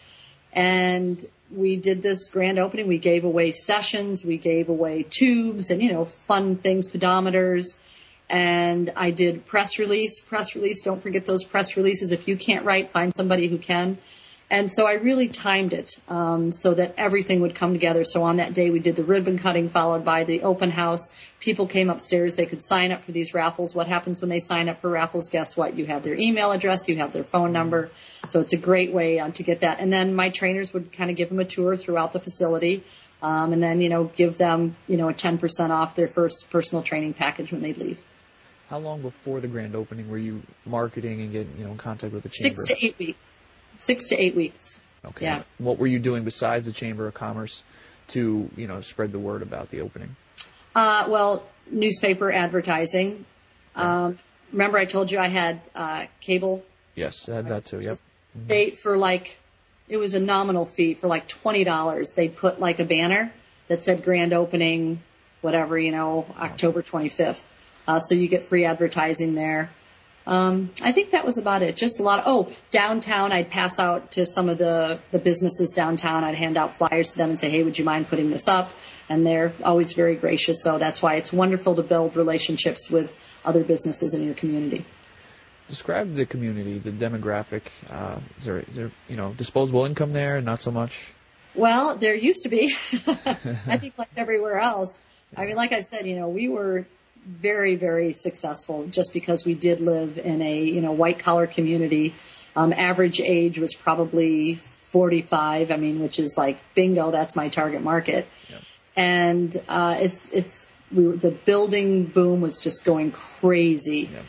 And we did this grand opening. We gave away sessions. We gave away tubes and, you know, fun things, pedometers. And I did press release. Press release, don't forget those press releases. If you can't write, find somebody who can. And so I really timed it um, so that everything would come together. So on that day, we did the ribbon cutting followed by the open house. People came upstairs. They could sign up for these raffles. What happens when they sign up for raffles? Guess what? You have their email address. You have their phone number. So it's a great way um, to get that. And then my trainers would kind of give them a tour throughout the facility um, and then, you know, give them, you know, a ten percent off their first personal training package when they leave. How long before the grand opening were you marketing and getting, you know, in contact with the chamber? Six to eight weeks. Six to eight weeks. Okay. Yeah. What were you doing besides the Chamber of Commerce to, you know, spread the word about the opening? Uh, well, newspaper advertising. Yeah. Um, remember I told you I had uh, cable? Yes, I had that too, yep. Mm-hmm. They, for like, it was a nominal fee. For like twenty dollars, they put like a banner that said grand opening, whatever, you know, October twenty-fifth. Uh, so you get free advertising there. Um, I think that was about it. Just a lot of, oh, downtown, I'd pass out to some of the, the businesses downtown. I'd hand out flyers to them and say, hey, would you mind putting this up? And they're always very gracious. So that's why it's wonderful to build relationships with other businesses in your community. Describe the community, the demographic. Uh, is there, is there, you know, disposable income there? Not so much? Well, there used to be. I think like everywhere else. I mean, like I said, you know, we were very, very successful just because we did live in a, you know, white collar community. Um, average age was probably forty-five. I mean, which is like bingo. That's my target market. Yep. And, uh, it's, it's, we were, the building boom was just going crazy. Yep.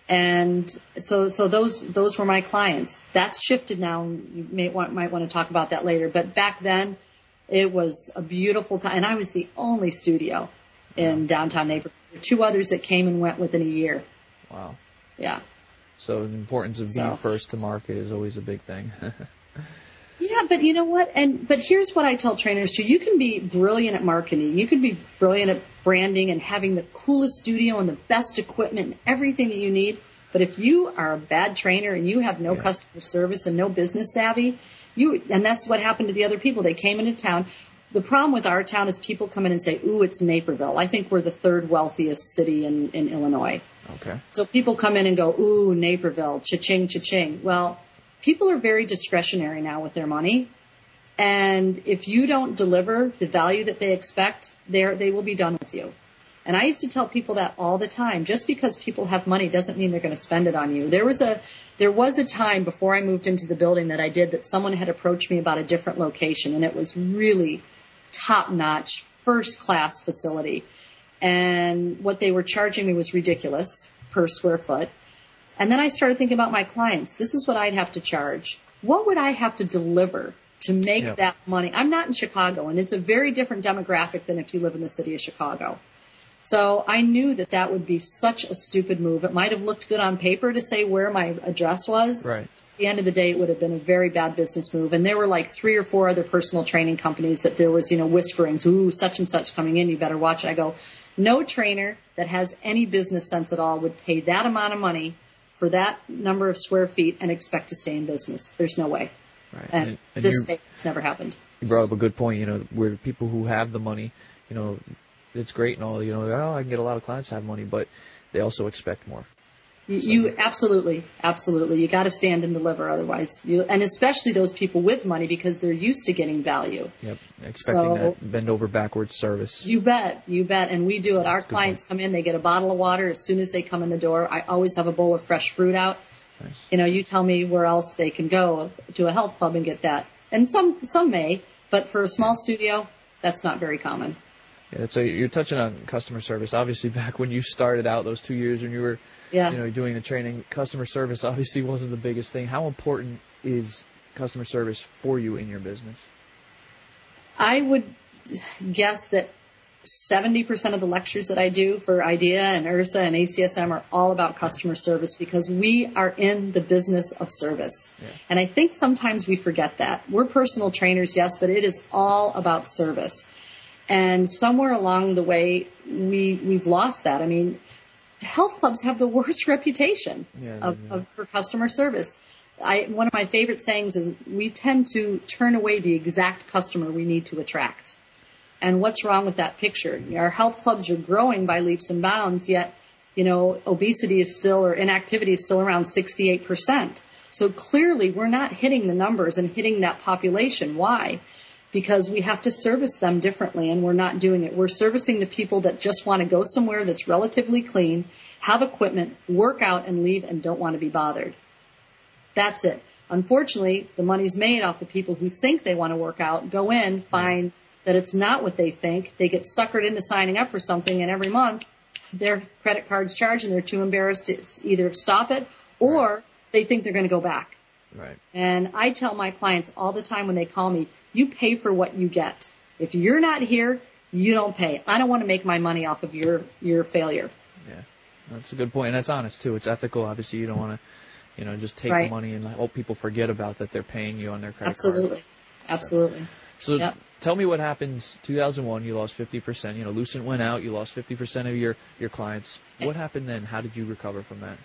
And so, so those, those were my clients. That's shifted now. You may want, might want to talk about that later, but back then it was a beautiful time. And I was the only studio in wow. downtown neighborhood. There were two others that came and went within a year. Wow. Yeah. So the importance of being so. first to market is always a big thing. Yeah, but you know what? And but here's what I tell trainers too. You can be brilliant at marketing. You can be brilliant at branding and having the coolest studio and the best equipment and everything that you need. But if you are a bad trainer and you have no yeah. customer service and no business savvy, you and that's what happened to the other people. They came into town. The problem with our town is people come in and say, ooh, it's Naperville. I think we're the third wealthiest city in, in Illinois. Okay. So people come in and go, ooh, Naperville, cha-ching, cha-ching. Well, people are very discretionary now with their money. And if you don't deliver the value that they expect, they're, they will be done with you. And I used to tell people that all the time. Just because people have money doesn't mean they're going to spend it on you. There was a, there was a time before I moved into the building that I did that someone had approached me about a different location, and it was really top-notch, first-class facility. And what they were charging me was ridiculous per square foot. And then I started thinking about my clients. This is what I'd have to charge. What would I have to deliver to make yep. that money? I'm not in Chicago, and it's a very different demographic than if you live in the city of Chicago. So I knew that that would be such a stupid move. It might have looked good on paper to say where my address was. Right. the end of the day, it would have been a very bad business move. And there were like three or four other personal training companies that there was, you know, whisperings, ooh, such and such coming in, you better watch it. I go, no trainer that has any business sense at all would pay that amount of money for that number of square feet and expect to stay in business. There's no way. Right. And, and, and this day, it's never happened. You brought up a good point. You know, where people who have the money, you know, it's great and all, you know, oh, I can get a lot of clients to have money, but they also expect more. You, you absolutely, absolutely. You got to stand and deliver, otherwise, you, and especially those people with money because they're used to getting value. Yep, expecting so, that bend over backwards service. You bet, you bet, and we do it. That's Our clients come in, they get a bottle of water as soon as they come in the door. I always have a bowl of fresh fruit out. Nice. You know, you tell me where else they can go to a health club and get that, and some some may, but for a small studio, that's not very common. Yeah, so you're touching on customer service. Obviously, back when you started out, those two years when you were, yeah. you know, doing the training, customer service obviously wasn't the biggest thing. How important is customer service for you in your business? I would guess that seventy percent of the lectures that I do for IDEA and IHRSA and A C S M are all about customer service because we are in the business of service. Yeah. And I think sometimes we forget that. We're personal trainers, yes, but it is all about service. And somewhere along the way, we, we've lost that. I mean, health clubs have the worst reputation yeah, of, yeah. of, for customer service. I, one of my favorite sayings is we tend to turn away the exact customer we need to attract. And what's wrong with that picture? Our health clubs are growing by leaps and bounds, yet, you know, obesity is still, or inactivity is still around sixty-eight percent. So clearly we're not hitting the numbers and hitting that population. Why? Because we have to service them differently, and we're not doing it. We're servicing the people that just want to go somewhere that's relatively clean, have equipment, work out and leave, and don't want to be bothered. That's it. Unfortunately, the money's made off the people who think they want to work out, go in, find that it's not what they think. They get suckered into signing up for something, and every month their credit card's charged, and they're too embarrassed to either stop it or right. they think they're going to go back. Right. And I tell my clients all the time when they call me, you pay for what you get. If you're not here, you don't pay. I don't want to make my money off of your, your failure. Yeah, that's a good point. And that's honest, too. It's ethical. Obviously, you don't want to, you know, just take right. the money and hope people forget about that they're paying you on their credit Absolutely. card. Absolutely. Absolutely. So, so yep. tell me what happens. two thousand one, you lost fifty percent. You know, Lucent went out. You lost fifty percent of your, your clients. What happened then? How did you recover from that?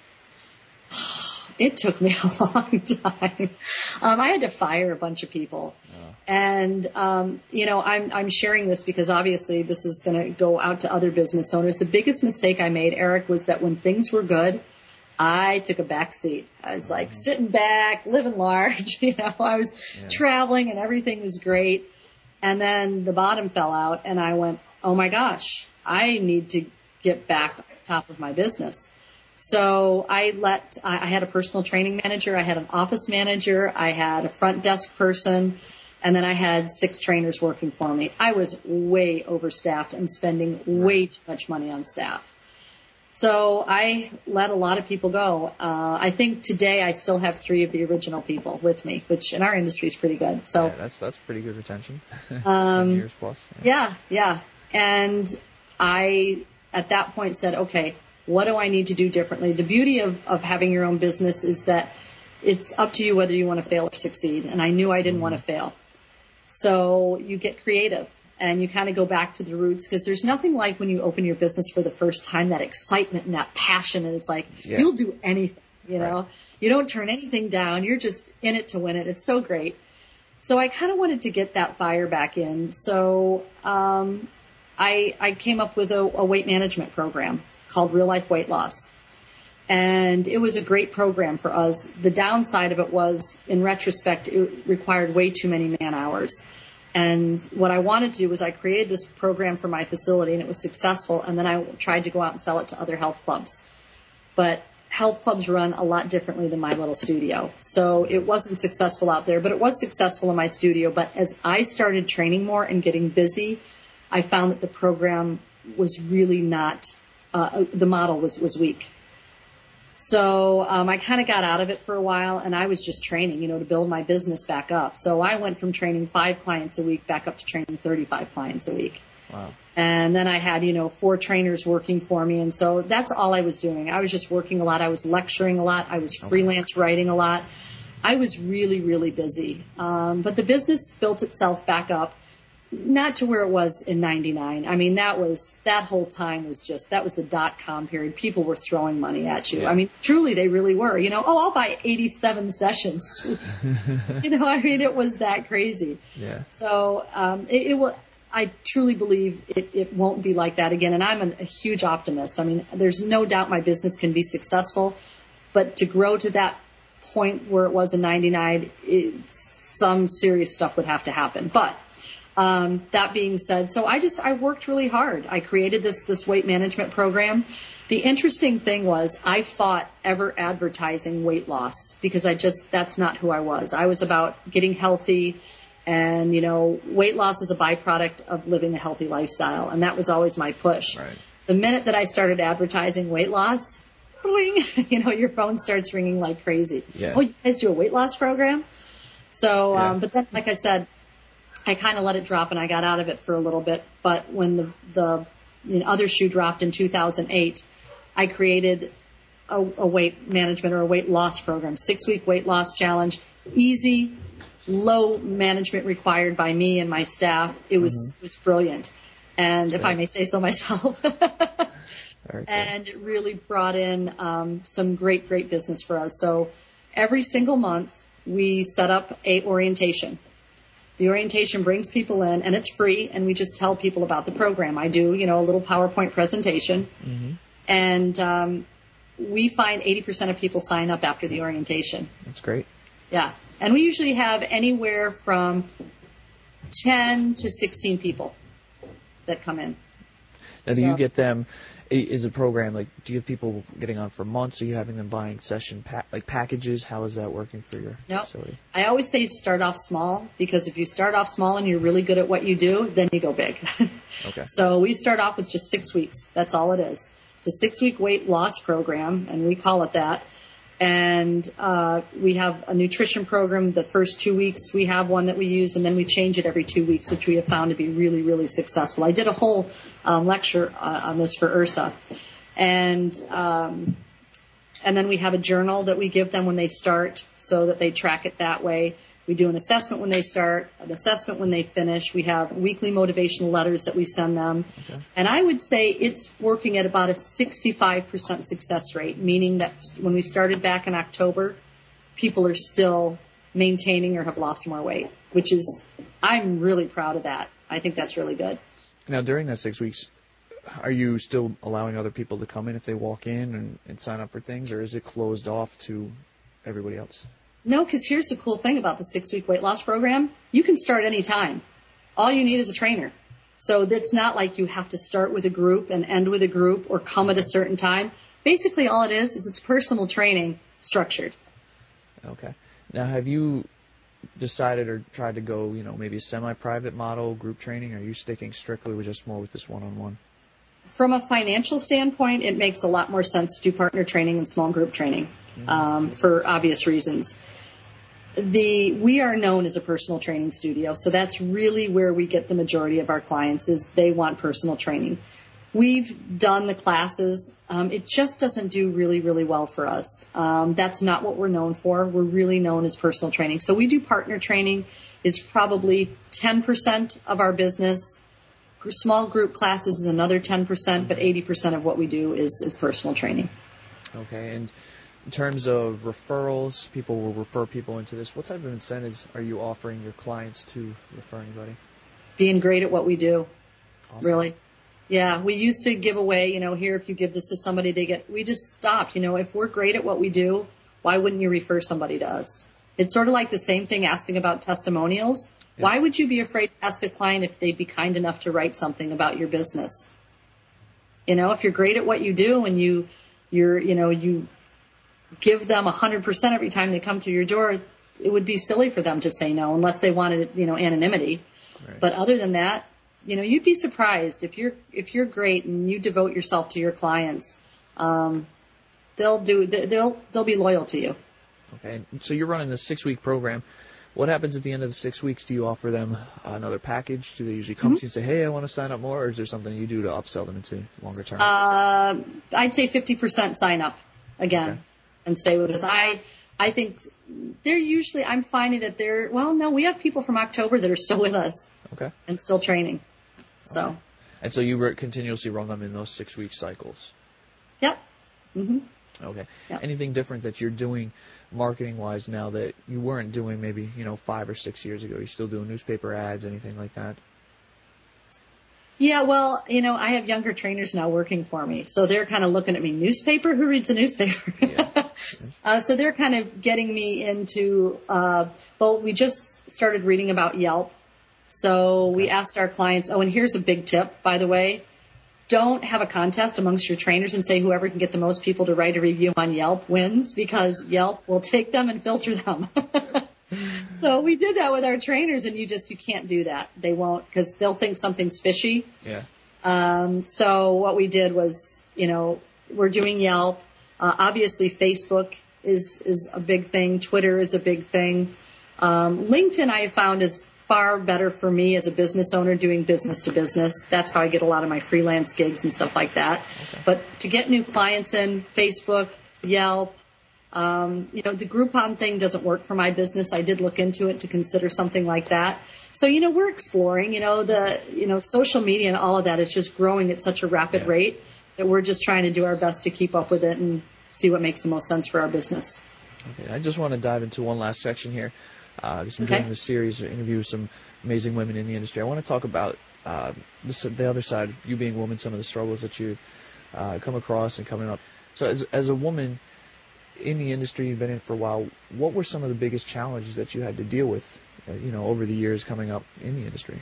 It took me a long time. Um, I had to fire a bunch of people. Oh. And, um, you know, I'm, I'm sharing this because obviously this is going to go out to other business owners. The biggest mistake I made, Eric, was that when things were good, I took a back seat. I was like mm-hmm. sitting back, living large. You know, I was yeah. traveling and everything was great. And then the bottom fell out and I went, oh my gosh, I need to get back top of my business. So I let, I had a personal training manager, I had an office manager, I had a front desk person, and then I had six trainers working for me. I was way overstaffed and spending way too much money on staff. So I let a lot of people go. Uh, I think today I still have three of the original people with me, which in our industry is pretty good. So yeah, that's, that's pretty good retention. um, ten years plus. Yeah. yeah, yeah. And I, at that point said, okay, what do I need to do differently? The beauty of, of having your own business is that it's up to you whether you want to fail or succeed. And I knew I didn't mm-hmm. want to fail. So you get creative and you kind of go back to the roots because there's nothing like when you open your business for the first time, that excitement and that passion. And it's like, yeah. you'll do anything, you know, right. you don't turn anything down. You're just in it to win it. It's so great. So I kind of wanted to get that fire back in. So, um, I, I came up with a, a weight management program called Real Life Weight Loss. And it was a great program for us. The downside of it was, in retrospect, it required way too many man hours. And what I wanted to do was I created this program for my facility, and it was successful, and then I tried to go out and sell it to other health clubs. But health clubs run a lot differently than my little studio. So it wasn't successful out there, but it was successful in my studio. But as I started training more and getting busy, I found that the program was really not Uh, the model was, was weak. So, um, I kind of got out of it for a while, and I was just training, you know, to build my business back up. So I went from training five clients a week back up to training thirty-five clients a week. Wow. And then I had, you know, four trainers working for me. And so that's all I was doing. I was just working a lot. I was lecturing a lot. I was freelance writing a lot. I was really, really busy. Um, but the business built itself back up, not to where it was in ninety-nine. I mean, that was, that whole time was just, that was the dot-com period. People were throwing money at you. Yeah. I mean, truly, they really were. You know, oh, I'll buy eighty-seven sessions. You know, I mean, it was that crazy. Yeah. So um, it, it will. I truly believe it, it won't be like that again. And I'm a, a huge optimist. I mean, there's no doubt my business can be successful, but to grow to that point where it was in ninety-nine, it, some serious stuff would have to happen. But um, that being said, so I just, I worked really hard. I created this, this weight management program. The interesting thing was I fought ever advertising weight loss because I just, that's not who I was. I was about getting healthy. And, you know, weight loss is a byproduct of living a healthy lifestyle. And that was always my push. Right. The minute that I started advertising weight loss, bling, you know, your phone starts ringing like crazy. Yeah. Oh, you guys do a weight loss program? So, Yeah. um, but then, like I said, I kind of let it drop and I got out of it for a little bit. But when the, the you know, other shoe dropped in two thousand eight, I created a, a weight management or a weight loss program, six week weight loss challenge, easy, low management required by me and my staff. It was, mm-hmm. it was brilliant. And if I may say so myself, Very and it really brought in, um, some great, great business for us. So every single month we set up a orientation. The orientation brings people in and it's free. And we just tell people about the program. I do, you know, a little PowerPoint presentation mm-hmm. and, um, we find eighty percent of people sign up after the orientation. That's great. Yeah. And we usually have anywhere from ten to sixteen people that come in. Now, do so, you get them, is a program, like, do you have people getting on for months? Are you having them buying session, pa- like, packages? How is that working for your nope. facility? I always say start off small, because if you start off small and you're really good at what you do, then you go big. Okay. So we start off with just six weeks. That's all it is. It's a six-week weight loss program, and we call it that. And uh, we have a nutrition program. The first two weeks we have one that we use, and then we change it every two weeks, which we have found to be really, really successful. I did a whole um, lecture uh, on this for I R S A. And um, and then we have a journal that we give them when they start so that they track it that way. We do an assessment when they start, an assessment when they finish. We have weekly motivational letters that we send them. Okay. And I would say it's working at about a sixty-five percent success rate, meaning that when we started back in October, people are still maintaining or have lost more weight, which is, I'm really proud of that. I think that's really good. Now, during that six weeks, are you still allowing other people to come in if they walk in and, and sign up for things, or is it closed off to everybody else? No, because here's the cool thing about the six-week weight loss program. You can start any time. All you need is a trainer. So it's not like you have to start with a group and end with a group or come at a certain time. Basically, all it is is it's personal training structured. Okay. Now, have you decided or tried to go, you know, maybe a semi-private model, group training, or are you sticking strictly with just more with this one-on-one? From a financial standpoint, it makes a lot more sense to do partner training and small group training, um, for obvious reasons. The we are known as a personal training studio, so that's really where we get the majority of our clients is they want personal training. We've done the classes. Um, it just doesn't do really, really well for us. Um, that's not what we're known for. We're really known as personal training. So we do partner training. It's probably ten percent of our business. Small group classes is another ten percent, but eighty percent of what we do is, is personal training. Okay, and in terms of referrals, people will refer people into this. What type of incentives are you offering your clients to refer anybody? Being great at what we do, awesome. Really. Yeah, we used to give away, you know, here, if you give this to somebody, they get, we just stopped. You know, if we're great at what we do, why wouldn't you refer somebody to us? It's sort of like the same thing asking about testimonials. Yeah. Why would you be afraid to ask a client if they'd be kind enough to write something about your business? You know, if you're great at what you do and you, you're, you know, you give them one hundred percent every time they come through your door, it would be silly for them to say no unless they wanted, you know, anonymity. Right. But other than that, you know, you'd be surprised if you're, if you're great and you devote yourself to your clients, um, they'll do, they'll, they'll be loyal to you. Okay. So you're running this six week program. What happens at the end of the six weeks? Do you offer them another package? Do they usually come mm-hmm. to you and say, hey, I want to sign up more? Or is there something you do to upsell them into longer term? Uh, I'd say fifty percent sign up again okay. and stay with us. I, I think they're usually, I'm finding that they're, well, no, we have people from October that are still with us. Okay. And still training. So. Okay. And so you re- continuously run them in those six-week cycles? Yep. Mm-hmm. Okay. Yep. Anything different that you're doing marketing-wise now that you weren't doing maybe, you know, five or six years ago? You're still doing newspaper ads, anything like that? Yeah, well, you know, I have younger trainers now working for me, so they're kind of looking at me. Newspaper? Who reads a newspaper? Yeah. uh, so they're kind of getting me into, uh, well, we just started reading about Yelp. So okay. we asked our clients, oh, and here's a big tip, by the way. Don't have a contest amongst your trainers and say whoever can get the most people to write a review on Yelp wins, because Yelp will take them and filter them. So we did that with our trainers, and you just, you can't do that. They won't, because they'll think something's fishy. Yeah. Um, so what we did was, you know, we're doing Yelp. Uh, obviously Facebook is, is a big thing. Twitter is a big thing. Um, LinkedIn I have found is far better for me as a business owner doing business to business. That's how I get a lot of my freelance gigs and stuff like that. Okay. But to get new clients in, Facebook, Yelp, Um, you know, the Groupon thing doesn't work for my business. I did look into it to consider something like that. So, you know, we're exploring, you know, the, you know, social media and all of that is just growing at such a rapid yeah. rate that we're just trying to do our best to keep up with it and see what makes the most sense for our business. Okay. I just want to dive into one last section here. Uh, because I'm okay. doing this series to interview some amazing women in the industry. I want to talk about, uh, the, the other side, you being a woman, some of the struggles that you, uh, come across and coming up. So as, as a woman, in the industry, you've been in for a while, what were some of the biggest challenges that you had to deal with, uh, you know, over the years coming up in the industry?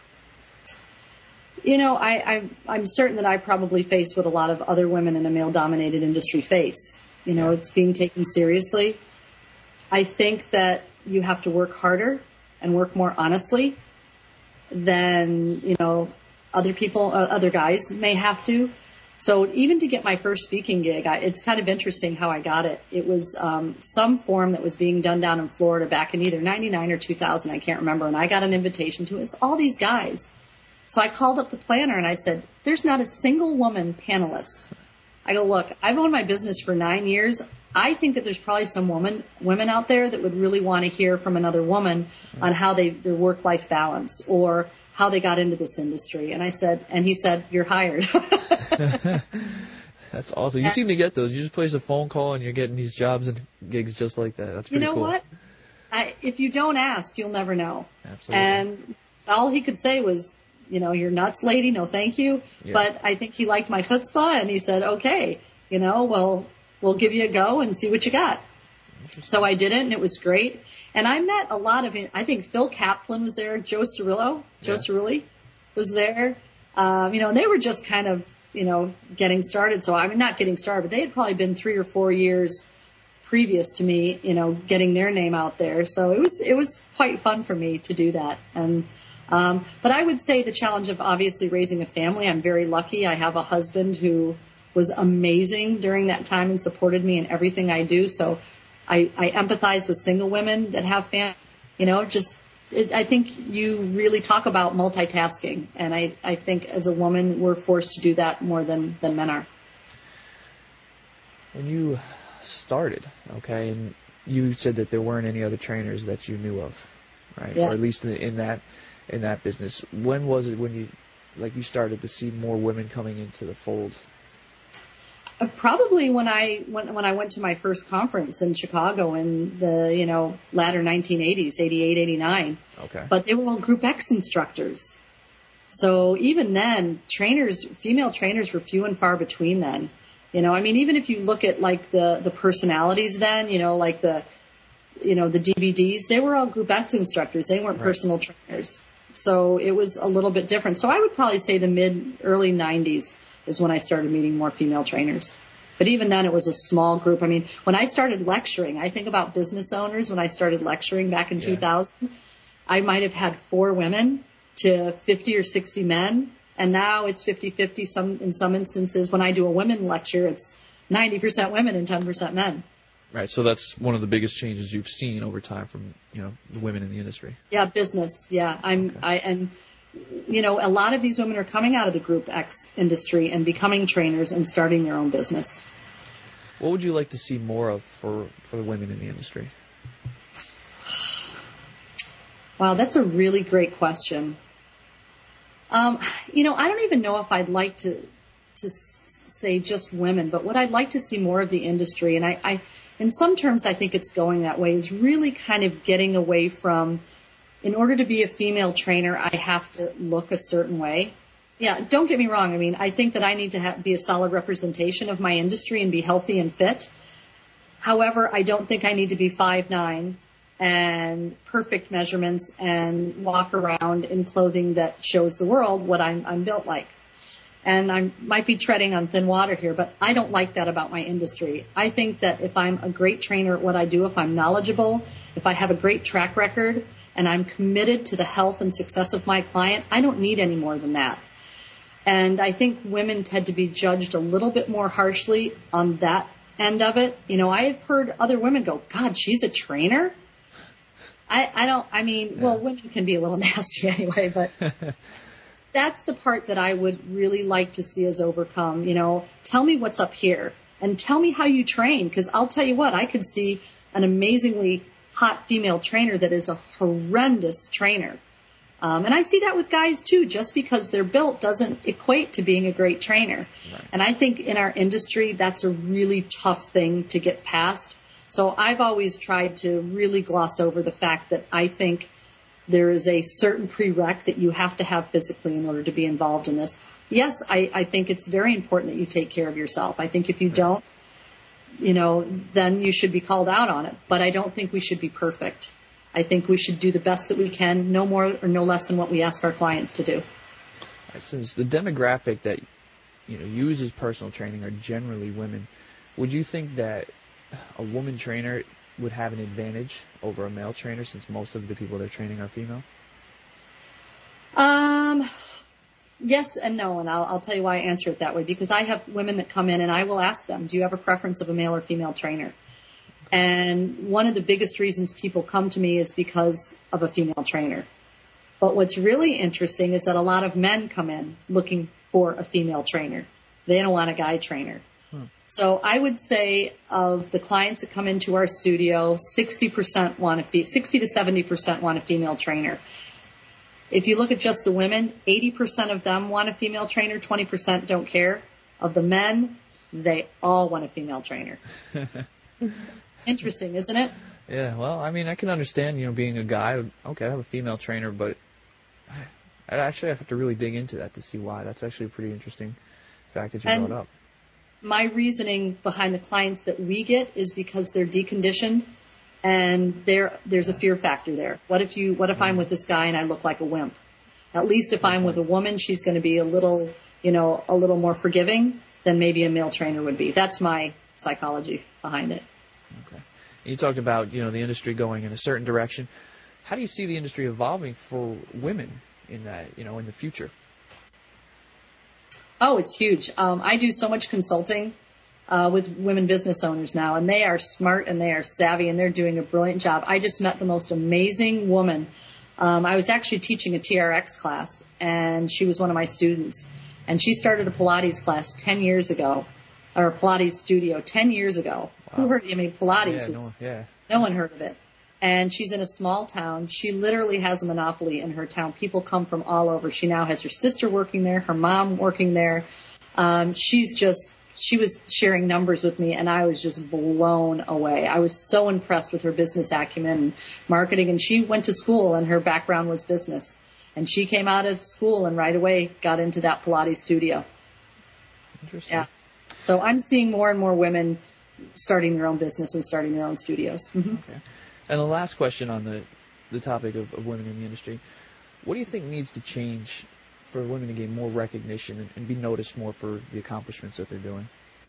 You know, I, I, I'm certain that I probably face what a lot of other women in a male-dominated industry face. You know, yeah. It's being taken seriously. I think that you have to work harder and work more honestly than, you know, other people, uh, other guys may have to. So even to get my first speaking gig, I, it's kind of interesting how I got it. It was um, some forum that was being done down in Florida back in either ninety-nine or two thousand, I can't remember, and I got an invitation to it. It's all these guys. So I called up the planner and I said, there's not a single woman panelist. I go, look, I've owned my business for nine years. I think that there's probably some woman, women out there that would really want to hear from another woman on how they, their work-life balance or how they got into this industry. And I said, and he said, you're hired. That's awesome. You and, seem to get those. You just place a phone call and you're getting these jobs and gigs just like that. That's pretty cool. You know cool. what? I, if you don't ask, you'll never know. Absolutely. And all he could say was, you know, you're nuts, lady. No, thank you. Yeah. But I think he liked my chutzpah and he said, okay, you know, well, we'll give you a go and see what you got. So I did it and it was great. And I met a lot of, I think Phil Kaplan was there, Joe Cirillo, Joe yeah. Cirilli was there. Um, you know, and they were just kind of, you know, getting started. So I mean, not getting started, but they had probably been three or four years previous to me, you know, getting their name out there. So it was, it was quite fun for me to do that. And, um, but I would say the challenge of obviously raising a family, I'm very lucky. I have a husband who was amazing during that time and supported me in everything I do. So I, I empathize with single women that have families, you know, just, it, I think you really talk about multitasking. And I, I think as a woman, we're forced to do that more than, than men are. When you started, okay, and you said that there weren't any other trainers that you knew of, right? Yeah. Or at least in, in that, in that business. When was it when you, like you started to see more women coming into the fold? Probably when I when when I went to my first conference in Chicago in the, you know, latter nineteen eighties, eighty-eight, eighty-nine. Okay. But they were all Group X instructors. So even then, trainers, female trainers were few and far between then. You know, I mean, even if you look at like the the personalities then, you know, like the, you know, the D V Ds, they were all Group X instructors. They weren't right. personal trainers. So it was a little bit different. So I would probably say the mid, early nineties is when I started meeting more female trainers. But even then, it was a small group. I mean, when I started lecturing, I think about business owners. When I started lecturing back in yeah. two thousand, I might have had four women to fifty or sixty men. And now it's fifty-fifty. Some, in some instances, when I do a women lecture, it's ninety percent women and ten percent men. Right. So that's one of the biggest changes you've seen over time from, you know, the women in the industry. Yeah, business. Yeah. I'm, okay. I, and, you know, a lot of these women are coming out of the Group X industry and becoming trainers and starting their own business. what would you like to see more of for, for the women in the industry? Wow, that's a really great question. Um, you know, I don't even know if I'd like to to s- say just women, but what I'd like to see more of the industry, and I, I, in some terms, I think it's going that way, is really kind of getting away from, in order to be a female trainer, I have to look a certain way. Yeah, don't get me wrong. I mean, I think that I need to have, be a solid representation of my industry and be healthy and fit. However, I don't think I need to be five nine and perfect measurements and walk around in clothing that shows the world what I'm, I'm built like. And I might be treading on thin water here, but I don't like that about my industry. I think that if I'm a great trainer at what I do, if I'm knowledgeable, if I have a great track record, and I'm committed to the health and success of my client, I don't need any more than that. And I think women tend to be judged a little bit more harshly on that end of it. You know, I've heard other women go, God, she's a trainer? I, I don't, I mean, yeah. Well, women can be a little nasty anyway, but that's the part that I would really like to see us overcome. You know, tell me what's up here and tell me how you train, because I'll tell you what, I could see an amazingly hot female trainer that is a horrendous trainer. Um, and I see that with guys too. Just because they're built doesn't equate to being a great trainer. Right. And I think in our industry, that's a really tough thing to get past. So I've always tried to really gloss over the fact that I think there is a certain prereq that you have to have physically in order to be involved in this. Yes, I, I think it's very important that you take care of yourself. I think if you don't, you know, then you should be called out on it. But I don't think we should be perfect. I think we should do the best that we can, no more or no less than what we ask our clients to do. Right, since the demographic that, you know, uses personal training are generally women, would you think that a woman trainer would have an advantage over a male trainer since most of the people they're training are female? Um, yes and no, and I'll, I'll tell you why I answer it that way. Because I have women that come in and I will ask them, do you have a preference of a male or female trainer? And one of the biggest reasons people come to me is because of a female trainer. But what's really interesting is that a lot of men come in looking for a female trainer. They don't want a guy trainer. Hmm. So I would say of the clients that come into our studio, sixty percent want a fe- sixty to seventy percent want a female trainer. If you look at just the women, eighty percent of them want a female trainer, twenty percent don't care. Of the men, they all want a female trainer. Interesting, isn't it? Yeah, well, I mean, I can understand, you know, being a guy, okay, I have a female trainer, but I actually have to really dig into that to see why. That's actually a pretty interesting fact that you and brought up. My reasoning behind the clients that we get is because they're deconditioned and there there's a fear factor there. What if you what if I'm with this guy and I look like a wimp? At least if I'm with a woman, she's going to be a little, you know, a little more forgiving than maybe a male trainer would be. That's my psychology behind it. Okay. You talked about, you know, the industry going in a certain direction. How do you see the industry evolving for women in that, you know, in the future? Oh, it's huge. Um, I do so much consulting uh, with women business owners now, and they are smart and they are savvy and they're doing a brilliant job. I just met the most amazing woman. Um, I was actually teaching a T R X class, and she was one of my students. And she started a Pilates class ten years ago, or a Pilates studio ten years ago. Wow. Who heard? I mean, Pilates. Yeah, was, no, yeah. no one heard of it. And she's in a small town. She literally has a monopoly in her town. People come from all over. She now has her sister working there, her mom working there. Um, she's just, she was sharing numbers with me, and I was just blown away. I was so impressed with her business acumen and marketing. And she went to school, and her background was business. And she came out of school and right away got into that Pilates studio. Interesting. Yeah. So I'm seeing more and more women starting their own business and starting their own studios. Mm-hmm. Okay. And the last question on the, the topic of, of women in the industry, what do you think needs to change for women to gain more recognition and, and be noticed more for the accomplishments that they're doing?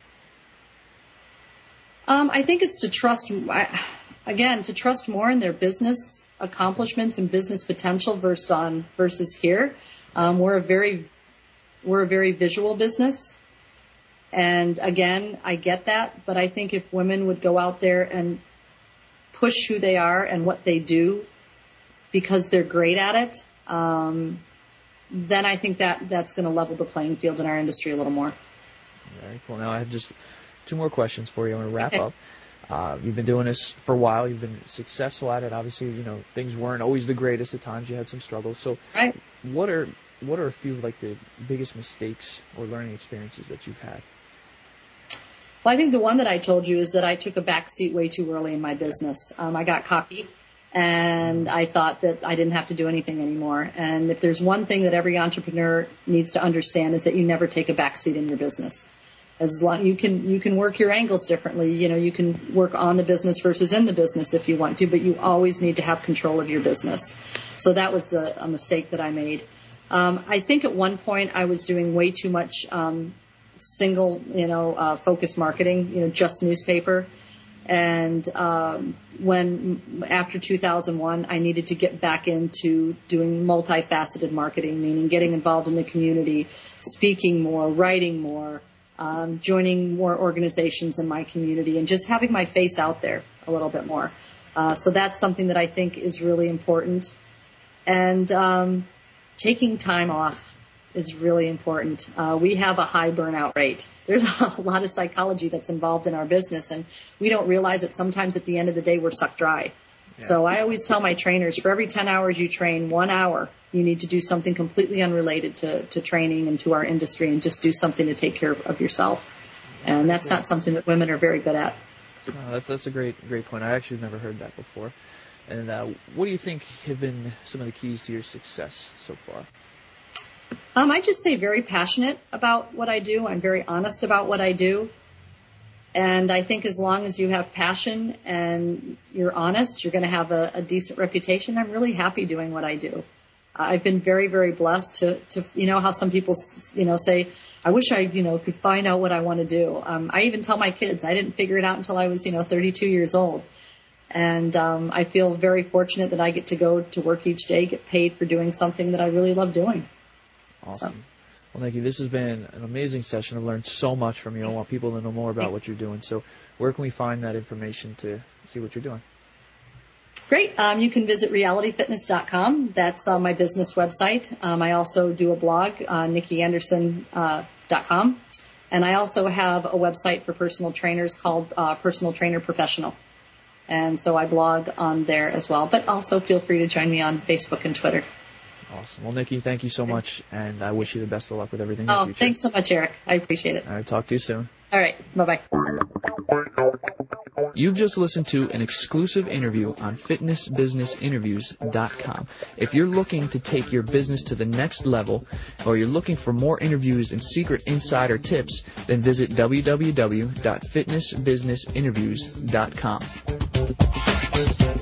Um, I think it's to trust, again, to trust more in their business accomplishments and business potential versus on versus here. Um, we're a very, we're a very visual business. And again, I get that, but I think if women would go out there and push who they are and what they do because they're great at it, um, then I think that that's going to level the playing field in our industry a little more. Very cool. Now, I have just two more questions for you. I'm going to wrap Okay. up. Uh, you've been doing this for a while. You've been successful at it. Obviously, you know, things weren't always the greatest at times. You had some struggles. So Right. what are what are a few, like, the biggest mistakes or learning experiences that you've had? Well, I think the one that I told you is that I took a back seat way too early in my business. Um, I got cocky, and I thought that I didn't have to do anything anymore. And if there's one thing that every entrepreneur needs to understand is that you never take a back seat in your business. As long you can you can work your angles differently. You know, you can work on the business versus in the business if you want to, but you always need to have control of your business. So that was a, a mistake that I made. Um, I think at one point I was doing way too much um, single, you know, uh, focus marketing, you know, just newspaper. And um, when after two thousand one, I needed to get back into doing multifaceted marketing, meaning getting involved in the community, speaking more, writing more, um, joining more organizations in my community, and just having my face out there a little bit more. Uh, so that's something that I think is really important. And um, taking time off is really important. Uh, we have a high burnout rate. There's a lot of psychology that's involved in our business, and we don't realize that sometimes at the end of the day we're sucked dry. Yeah. So I always tell my trainers, for every ten hours you train, one hour you need to do something completely unrelated to, to training and to our industry, and just do something to take care of, of yourself. And that's not something that women are very good at. Oh, that's that's a great great point. I actually never heard that before. And uh, what do you think have been some of the keys to your success so far? Um, I just say very passionate about what I do. I'm very honest about what I do. And I think as long as you have passion and you're honest, you're going to have a, a decent reputation. I'm really happy doing what I do. I've been very, very blessed to, to, you know, how some people, you know, say, I wish I, you know, could find out what I want to do. Um, I even tell my kids I didn't figure it out until I was, you know, thirty-two years old. And um, I feel very fortunate that I get to go to work each day, get paid for doing something that I really love doing. Awesome. So. Well, thank you. This has been an amazing session. I've learned so much from you. I want people to know more about what you're doing. So where can we find that information to see what you're doing? Great. Um, you can visit reality fitness dot com. That's uh, my business website. Um, I also do a blog, uh, nikki anderson dot com. And I also have a website for personal trainers called uh, Personal Trainer Professional. And so I blog on there as well. But also feel free to join me on Facebook and Twitter. Awesome. Well, Nikki, thank you so much, and I wish you the best of luck with everything in oh, the future. Thanks so much, Eric. I appreciate it. All right, talk to you soon. All right, bye-bye. You've just listened to an exclusive interview on fitness business interviews dot com. If you're looking to take your business to the next level, or you're looking for more interviews and secret insider tips, then visit w w w dot fitness business interviews dot com.